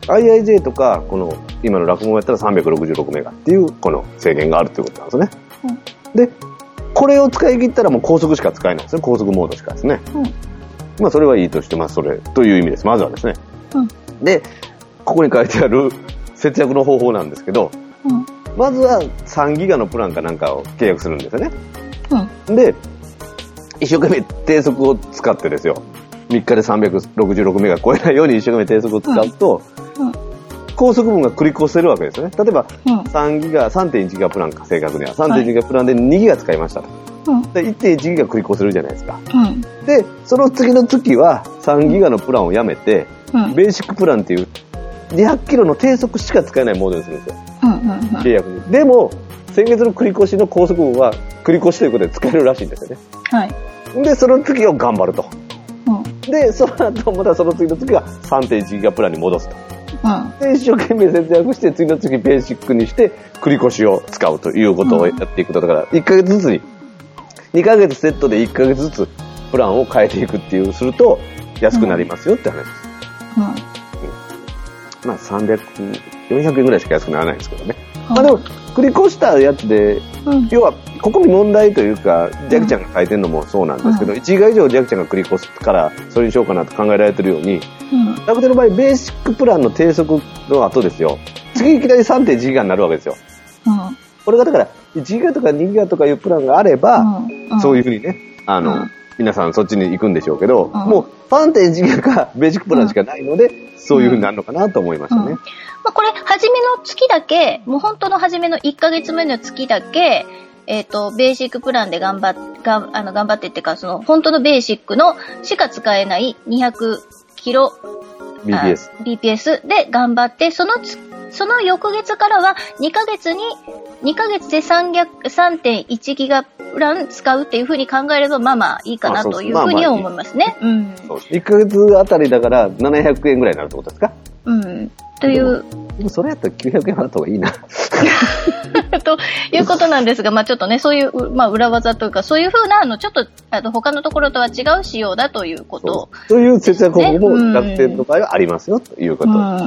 アイアイジェー とか、この、今のラクモバやったらさんびゃくろくじゅうろくメガっていう、この制限があるということなんですね。うん、で、これを使い切ったらもう高速しか使えないんですね。高速モードしかですね。うん、まあ、それはいいとしてます。それ、という意味です。まずはですね。うん、で、ここに書いてある節約の方法なんですけど、うん、まずはさんギガのプランかなんかを契約するんですよね。うん、で、一生懸命低速を使ってですよ。みっかでさんびゃくろくじゅうろくメガ超えないように一生懸命低速を使うと、うんうん、高速分が繰り越せるわけですよね。例えば、うん、さんギガ、さんてんいちギガプランか、正確には。さんてんいちギガプランでにギガ使いましたと。うん、で いってんいちギガ繰り越せるじゃないですか。うん、で、その次の月はさんギガのプランをやめて、うん、ベーシックプランっていうにひゃくキロの低速しか使えないモードにするんですよ。うんうんうん、契約に。でも、先月の繰り越しの高速分は繰り越しということで使えるらしいんですよね。はい。で、その次を頑張ると。うん、で、その後またその次の次は さんてんいちギガプランに戻すと。うん、で、一生懸命節約して次の次ベーシックにして繰り越しを使うということをやっていくと。だからいっかげつずつに、にかげつセットでいっかげつずつプランを変えていくっていうすると安くなりますよって話です。うんうん、まあさんびゃく、よんひゃくえんぐらいしか安くならないんですけどね。うん、まあでも、繰り越したやつで、うん、要は、ここに問題というか、ジャキちゃんが書いてるのもそうなんですけど、うん、いちギガ以上ジャキちゃんが繰り越すから、それにしようかなと考えられてるように、楽天の場合、ベーシックプランの低速の後ですよ。次いきなり さんてんいちギガになるわけですよ。うん、これがだから、いちギガとかにギガとかいうプランがあれば、うんうん、そういうふうにね、あの、うん、皆さんそっちに行くんでしょうけど、うん、もう さんてんいちギガかベーシックプランしかないので、うん、そういうふうになるのかなと思いましたね。うんうん、まあ、これ、初めの月だけ、もう本当の初めのいっかげつめの月だけ、えっと、ベーシックプランで頑張っ、があの、頑張ってっていうか、その、本当のベーシックのしか使えないにひゃくキロ、 ビーピーエス。 ビーピーエス で頑張って、そのつ、その翌月からはにかげつに、にかげつでさんてんいちギガプラン使うっていう風に考えれば、まあまあいいかなという風には思いますね。うん。 いっかげつあたりだからななひゃくえんぐらいになるってことですか？ うん。という。 でもそれやったらきゅうひゃくえん払った方がいいな。 ということなんですが、まあちょっとね、そういう、まあ裏技というか、そういう風な、あの、ちょっと、あの、他のところとは違う仕様だということ。 という節約方法も楽天の場合はありますよ、ということ。はい。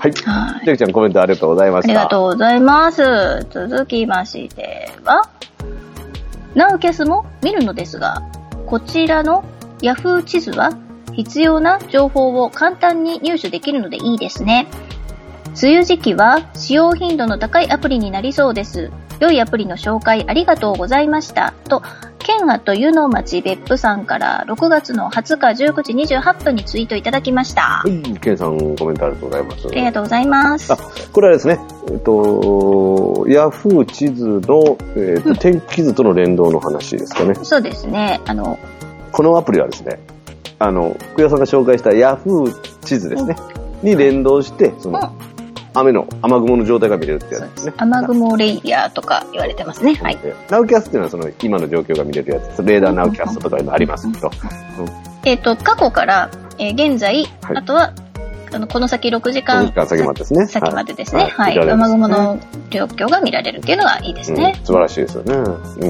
ジャキちゃんコメントありがとうございました。 ありがとうございます。続きましては、ナウキャスも見るのですが、こちらの Yahoo 地図は必要な情報を簡単に入手できるのでいいですね。梅雨時期は使用頻度の高いアプリになりそうです。良いアプリの紹介ありがとうございました。と、 ケンアと湯の町別府さんからろくがつのはつかじゅうくじにじゅうはっぷんにツイートいただきました。はい、ケンさんコメントありがとうございます。 ありがとうございます。 あ、これはですね、えっと、ヤフー地図の、えっと、うん、天気図との連動の話ですかね。 そうですね。あの、 このアプリはですね、あの、福田さんが紹介したヤフー地図ですね、うん、に連動して、その、うん雨の、雨雲の状態が見れるってやつですね。 雨雲レイヤーとか言われてますね。はい。 ナウキャストっていうのはその今の状況が見れるやつ。レーダーナウキャストとかいうのありますけど。 えっと、過去から、えー、現在、はい、あとは、あの、この先ろくじかん。 ろくじかん先までですね。 先までですね。はい。はい、雨雲の状況が見られるっていうのがいいですね。 うん、素晴らしいですよね。うん。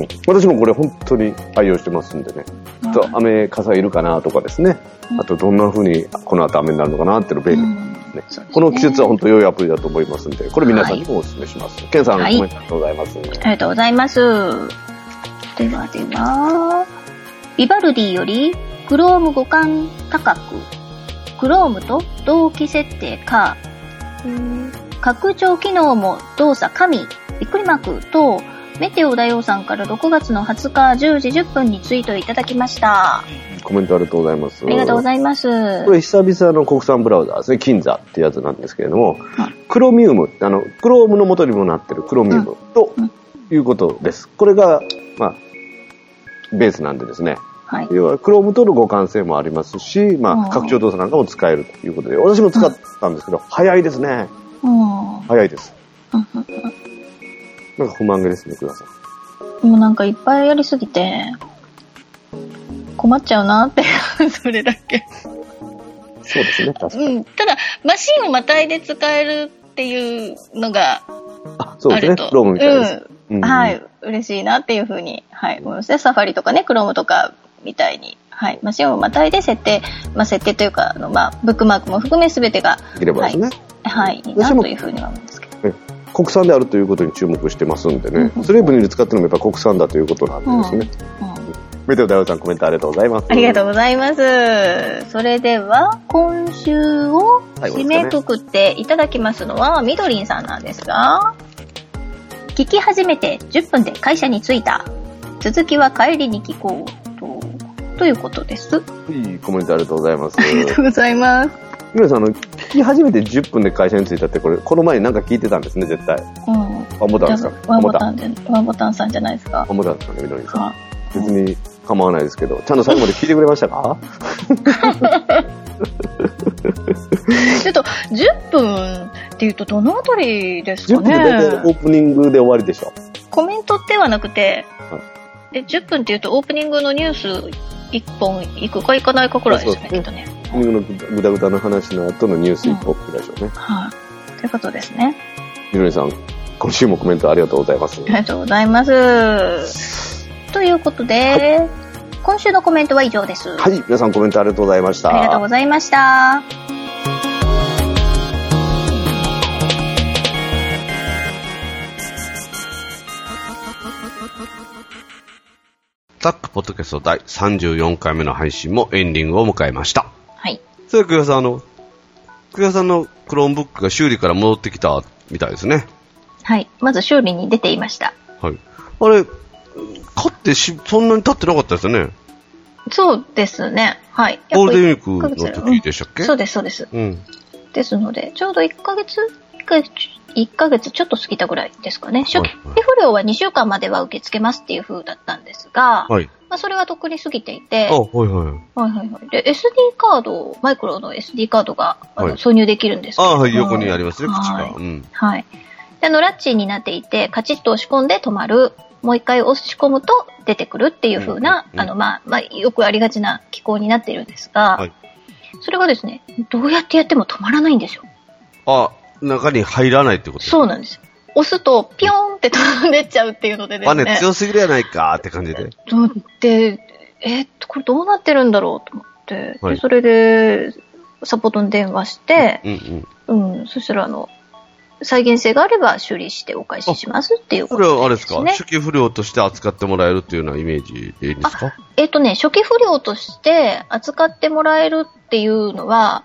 私もこれ本当に愛用してますんでね。ちょっと雨傘いるかなとかですね。あとどんな風にこの後雨になるのかなっていうの便利。うんね、この季節は本当良いアプリだと思いますので、これ皆さんにもお勧めします。はい、ケンさん、はい、コメントありがとうございます。 ありがとうございます。ではでは、ビバルディより、クローム互換高く、クロームと同期設定か、拡張機能も動作神、びっくりマークと、メテオ大王さんからろくがつのはつかじゅうじじゅっぷんにツイートいただきました。 コメントありがとうございます。 ありがとうございます。 これ久々の国産ブラウザーですね。キンザってやつなんですけれども、クロミウム、あの、クロームの元にもなってるクロミウムということです。これが、まあ、ベースなんでですね。はい。要は、クロームとの互換性もありますし、まあ、拡張動作なんかも使えるということで、私も使ったんですけど、早いですね。早いです。なんか不満げですね、福田さん。もうなんかいっぱいやりすぎて、困っちゃうなって、それだけ。 そうですね、確かに。うん。 ただ、マシンをまたいで使えるっていうのがあると。 あ、そうですね、クロームみたいです。 うんうん、はい、嬉しいなっていうふうに、はい、思いますね。サファリとかね、クロームとかみたいに、はい、マシンをまたいで設定、まあ設定というか、あの、まあ、ブックマークも含めすべてが、 できればですね。 はい、はい、いいなというふうには思うんですけど。 国産であるということに注目してますんでね、うん、スレーブに使ってるのもやっぱ国産だということなんですね。うんうん、メテオ大王さんコメントありがとうございます。 ありがとうございます。それでは今週を締めくくっていただきますのはみどりんさんなんですが、聞き始めてじゅっぷんで会社に着いた。続きは帰りに聞こうとということです。 いいコメントありがとうございます。 ありがとうございます。 皆さん、あの、聞き始めてじゅっぷんで会社に着いたって、これ、この前に何か聞いてたんですね、絶対。うん。ワンボタンですか？ ワンボタンで、ワンボタンさんじゃないですか。 ワンボタンですかね、みどりさん。別に構わないですけど、ちゃんと最後まで聞いてくれましたか？ ちょっと、じゅっぷんっていうとどのあたりですかね？ じゅっぷんで大体オープニングで終わりでしょ。 コメントではなくて、はい、え、じゅっぷんっていうとオープニングのニュースいっぽんいくかいかないかくらいですね、きっとね。 オープニングのぐだぐだの話の後のニュースいっぽんくらいでしょうね。 はい。ということですね。 みどりさん、今週もコメントありがとうございます。 ありがとうございます。ということで、はい、今週のコメントは以上です。 はい、皆さんコメントありがとうございました。 ありがとうございました。 タックポッドキャスト第さんじゅうよんかいめの配信もエンディングを迎えました。 はい。 それで、久我さん、あの、久我さんのクロームブックが修理から戻ってきたみたいですね。 はい。まず修理に出ていました。 はい。あれ、買ってし、そんなに経ってなかったですよね。 そうですね。はい。 ゴールデンウィークの時でしたっけ？ うん、そうです、そうです。 うん。 ですので、ちょうどいっかげつ、いっかげつ、いっかげつちょっと過ぎたぐらいですかね。初期不良はにしゅうかんまでは受け付けますっていう風だったんですが、はい。まあ、それはとっくに過ぎていて、 あ、はいはい。 はいはいはい。で、エスディー カード、マイクロの エスディー カードが、あの、はい、挿入できるんですけど。 あ、はい、横にありますね、口が。 はい。うん、はい。で、あの、ラッチになっていて、カチッと押し込んで止まる。もう一回押し込むと出てくるっていう風な、うんうんうん、あの、まあ、まあ、よくありがちな機構になっているんですが、はい、それがですね、どうやってやっても止まらないんですよ。 あ、中に入らないってことですか？ そうなんです。押すと、ピョーンって飛んでっちゃうっていうのでですね。 バネ強すぎるやないかって感じで。 で、えー、っと、これどうなってるんだろうと思って、はい、でそれで、サポートに電話して、うんうん、うん、そしたら、あの、再現性があれば修理してお返ししますっていうことですね。 これはあれですか？初期不良として扱ってもらえるっていうようなイメージでいいんですか？ えっとね、初期不良として扱ってもらえるっていうのは、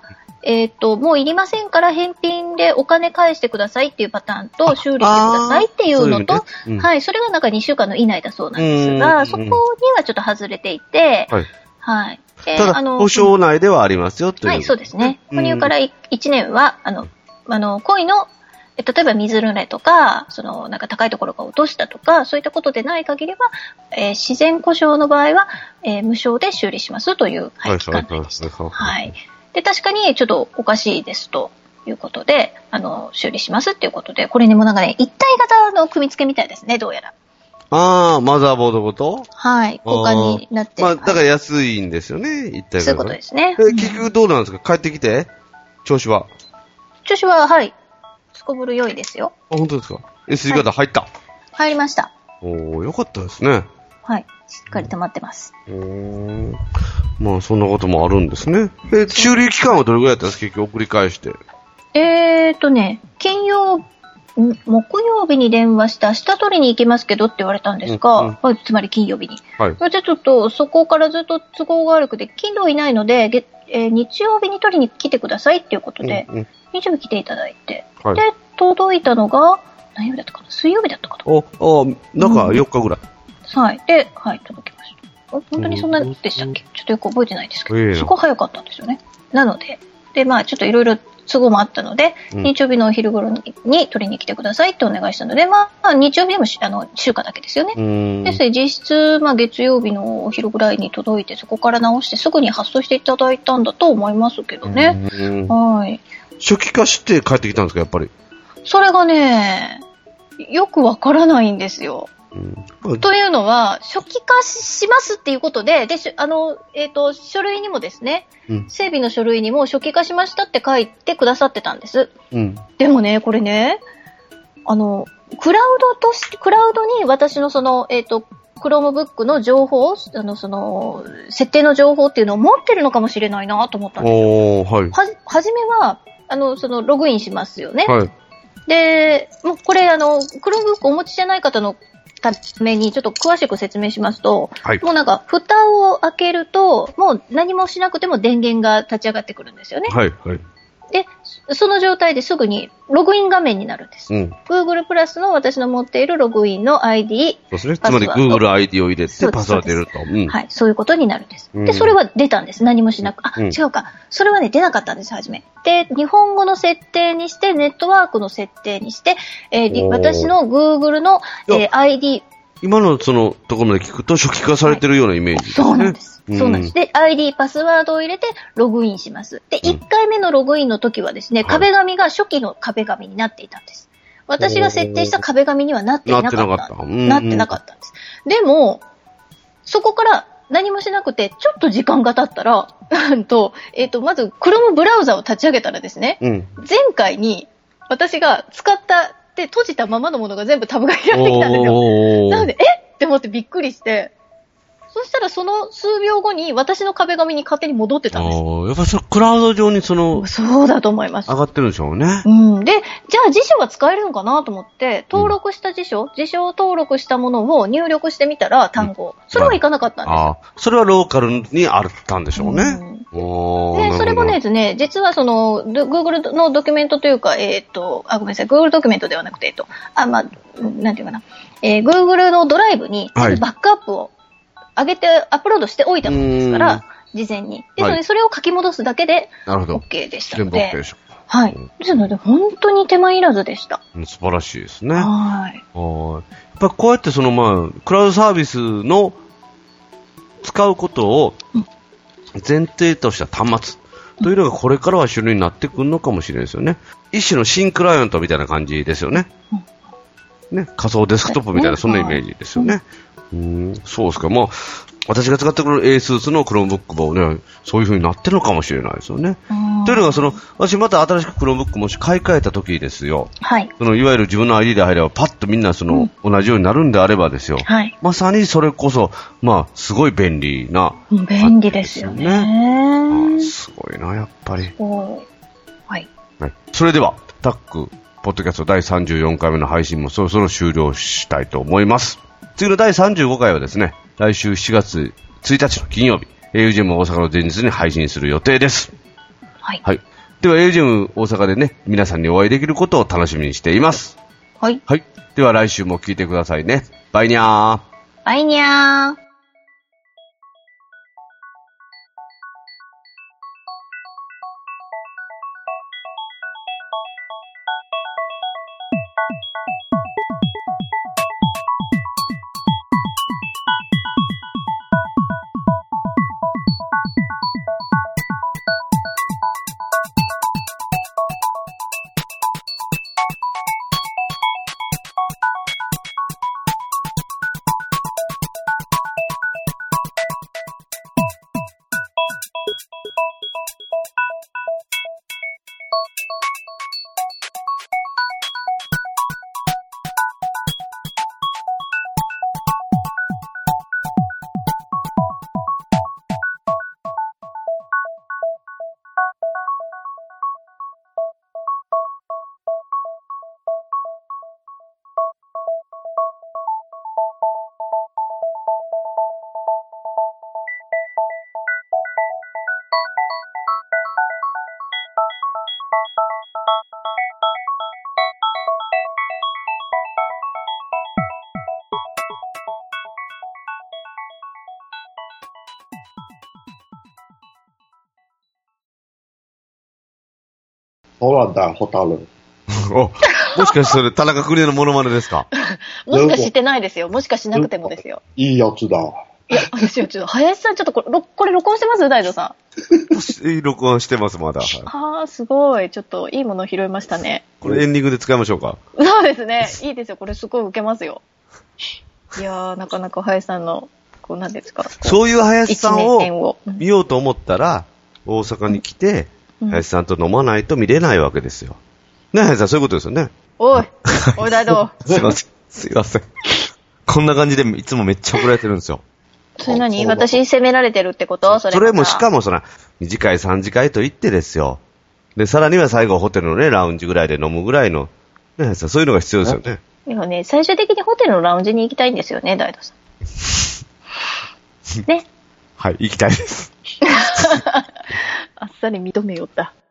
えっと、もういりませんから返品でお金返してくださいっていうパターンと、修理してくださいっていうのと、そういうねうん、はい、それがなんかにしゅうかんの以内だそうなんですが、そこにはちょっと外れていて、はい。はい。 ただ、あの保証内ではありますよという。 はい、そうですね。購入からいちねんは、あの、あの、恋の、例えば水濡れとか、その、なんか高いところが落としたとか、そういったことでない限りは、えー、自然故障の場合は、えー、無償で修理しますという、はい、期間内でした。はい。で、確かにちょっとおかしいですということで、あの、修理しますっていうことで、これにもなんかね、一体型の組み付けみたいですね、どうやら。 ああ、マザーボードごとはい、交換になって。 まあ、だから安いんですよね、一体型。 そういうことですね。 え、結局どうなんですか、帰ってきて調子は調子は、はい。すこぶる良いですよ。 あ、本当ですか ?エスディー 型入った、はい、 入りました。 おー、よかったですね。 はい。しっかり溜まってます。 うーん。まあ、そんなこともあるんですね。え、修理期間はどれぐらいだったんですか結局送り返して。 えーとね、金曜、木曜日に電話して、明日取りに行きますけどって言われたんですが、うんうん、つまり金曜日に。はい。それでちょっと、そこからずっと都合が悪くて、金土いないので、げえー、日曜日に取りに来てくださいっていうことで、うんうん、日曜日来ていただいて、はい、で、届いたのが、何曜日だったかな水曜日だったかなお、あ、なんかよっかぐらい。 うん、はい。で、はい、届きました。本当にそんなでしたっけ、うん、ちょっとよく覚えてないですけど、えー、そこ早かったんですよね。なので、で、まあ、ちょっといろいろ都合もあったので、うん、日曜日のお昼頃にに取りに来てくださいってお願いしたので、まあ、日曜日でもあの週間だけですよね。ですので、実質、まあ、月曜日のお昼ぐらいに届いて、そこから直してすぐに発送していただいたんだと思いますけどね。はい。 初期化して帰ってきたんですか、やっぱり。 それがね、よくわからないんですよ。うん、というのは、初期化しますっていうことで、で、あの、えっと、書類にもですね、うん、整備の書類にも初期化しましたって書いてくださってたんです。うん、でもね、これね、あの、クラウドとして、クラウドに私のその、えっと、Chromebook の情報、あの、その、設定の情報っていうのを持ってるのかもしれないなと思ったんですよ。 おー、はい。 は、はじめは、あの、その、ログインしますよね。はい。で、もうこれ、あの、Chromebook お持ちじゃない方のためにちょっと詳しく説明しますと、はい、もうなんか蓋を開けるともう何もしなくても電源が立ち上がってくるんですよね。 はいはい。 で、その状態ですぐにログイン画面になるんです。うん、Google プラスの私の持っているログインの アイディー。 そうですね。つまり Google アイディー を入れてパスワード入れると。うん、 はい。そういうことになるんです。うん、で、それは出たんです。何もしなく。あ、うん、違うか。それはね、出なかったんです、はじめ。で、日本語の設定にして、ネットワークの設定にして、えー、私の Google の、えー、アイディー。 今のそのところまで聞くと初期化されてるようなイメージですね。 そうなんです。そうなんです。で、アイディー、パスワードを入れてログインします。で、いっかいめのログインの時はですね、壁紙が初期の壁紙になっていたんです。私が設定した壁紙にはなっていなかった。なってなかった。なってなかったんです。でも、そこから何もしなくて、ちょっと時間が経ったら、なんと、えっと、まず Chrome ブラウザを立ち上げたらですね、うん、前回に私が使ったで、閉じたままのものが全部タブが開いてきたんですよ。なので、えって思ってびっくりして、そしたらその数秒後に私の壁紙に勝手に戻ってたんです。 やっぱりそのクラウド上にその、 そうだと思います。 上がってるんでしょうね。 うん。で、じゃあ辞書は使えるのかなと思って、登録した辞書、うん、辞書を登録したものを入力してみたら単語。うん、それはいかなかったんですよ。ああ。 それはローカルにあったんでしょうね。うんおで、それもですね、実はその、Google のドキュメントというか、えっ、ー、と、あ、ごめんなさい、Google ドキュメントではなくて、えっと、あ、まあ、なんていうかな、えー、Google のドライブに、バックアップを上げて、アップロードしておいたものですから、事前に。ですので、それを書き戻すだけで、OK でしたので。全部 OK でした。はい。ですので、本当に手間いらずでした。 素晴らしいですね。はい。はい。やっぱりこうやってその、まあ、クラウドサービスの使うことを、うん前提とした端末というのがこれからは主流になってくるのかもしれないですよね。一種の新クライアントみたいな感じですよね。ね、仮想デスクトップみたいなそんなイメージですよね。うん、そうですか。まあ私が使ってくる ASUS の Chromebook もね、そういう風になってるのかもしれないですよね。というのがその私また新しく Chromebook もし買い替えた時ですよ。はい。そのいわゆる自分の アイディー で入ればパッとみんなその、うん、同じようになるんであればですよ。はい。まさにそれこそまあすごい便利な、 ね、便利ですよね。 あすごいなやっぱり。 はい。 はい。それではタックポッドキャストだいさんじゅうよんかいめの配信もそろそろ終了したいと思います。次のだいさんじゅうごかいはですね。来週しちがつついたちの金曜日、エーユージェム 大阪の前日に配信する予定です。はい。はい。 では、エージェム大阪でね、皆さんにお会いできることを楽しみにしています。 はい。 はい。では来週も聞いてくださいね。バイニャー。 バイニャー。 そうなんだ、ホタル。 お、もしかしてそれ、田中邦衛のモノマネですか？ もしかしてないですよ。もしかしなくてもですよ。 いいやつだ。 いや、私はちょっと、林さんちょっとこれ、これ録音してます大蔵さん。録音してます、まだ。 あー、すごい。ちょっと、いいものを拾いましたね。 これエンディングで使いましょうか。 そうですね。いいですよ。これすごい受けますよ。いやー、なかなか林さんの、こう、なんですか。 そういう林さんを見ようと思ったら、大阪に来て、うん、林さんと飲まないと見れないわけですよ。ね、林さん、そういうことですよね。 おい、おい、大道。 すいません、すいません。こんな感じでいつもめっちゃ怒られてるんですよ。 それ何？私に責められてるってこと？それそれもしかもその、に次会さん次会と言ってですよ。で、さらには最後ホテルのね、ラウンジぐらいで飲むぐらいの、ね、そういうのが必要ですよね。 でもね、最終的にホテルのラウンジに行きたいんですよね、大道さん。ね。 はい、行きたいです。 あっさり認めよった。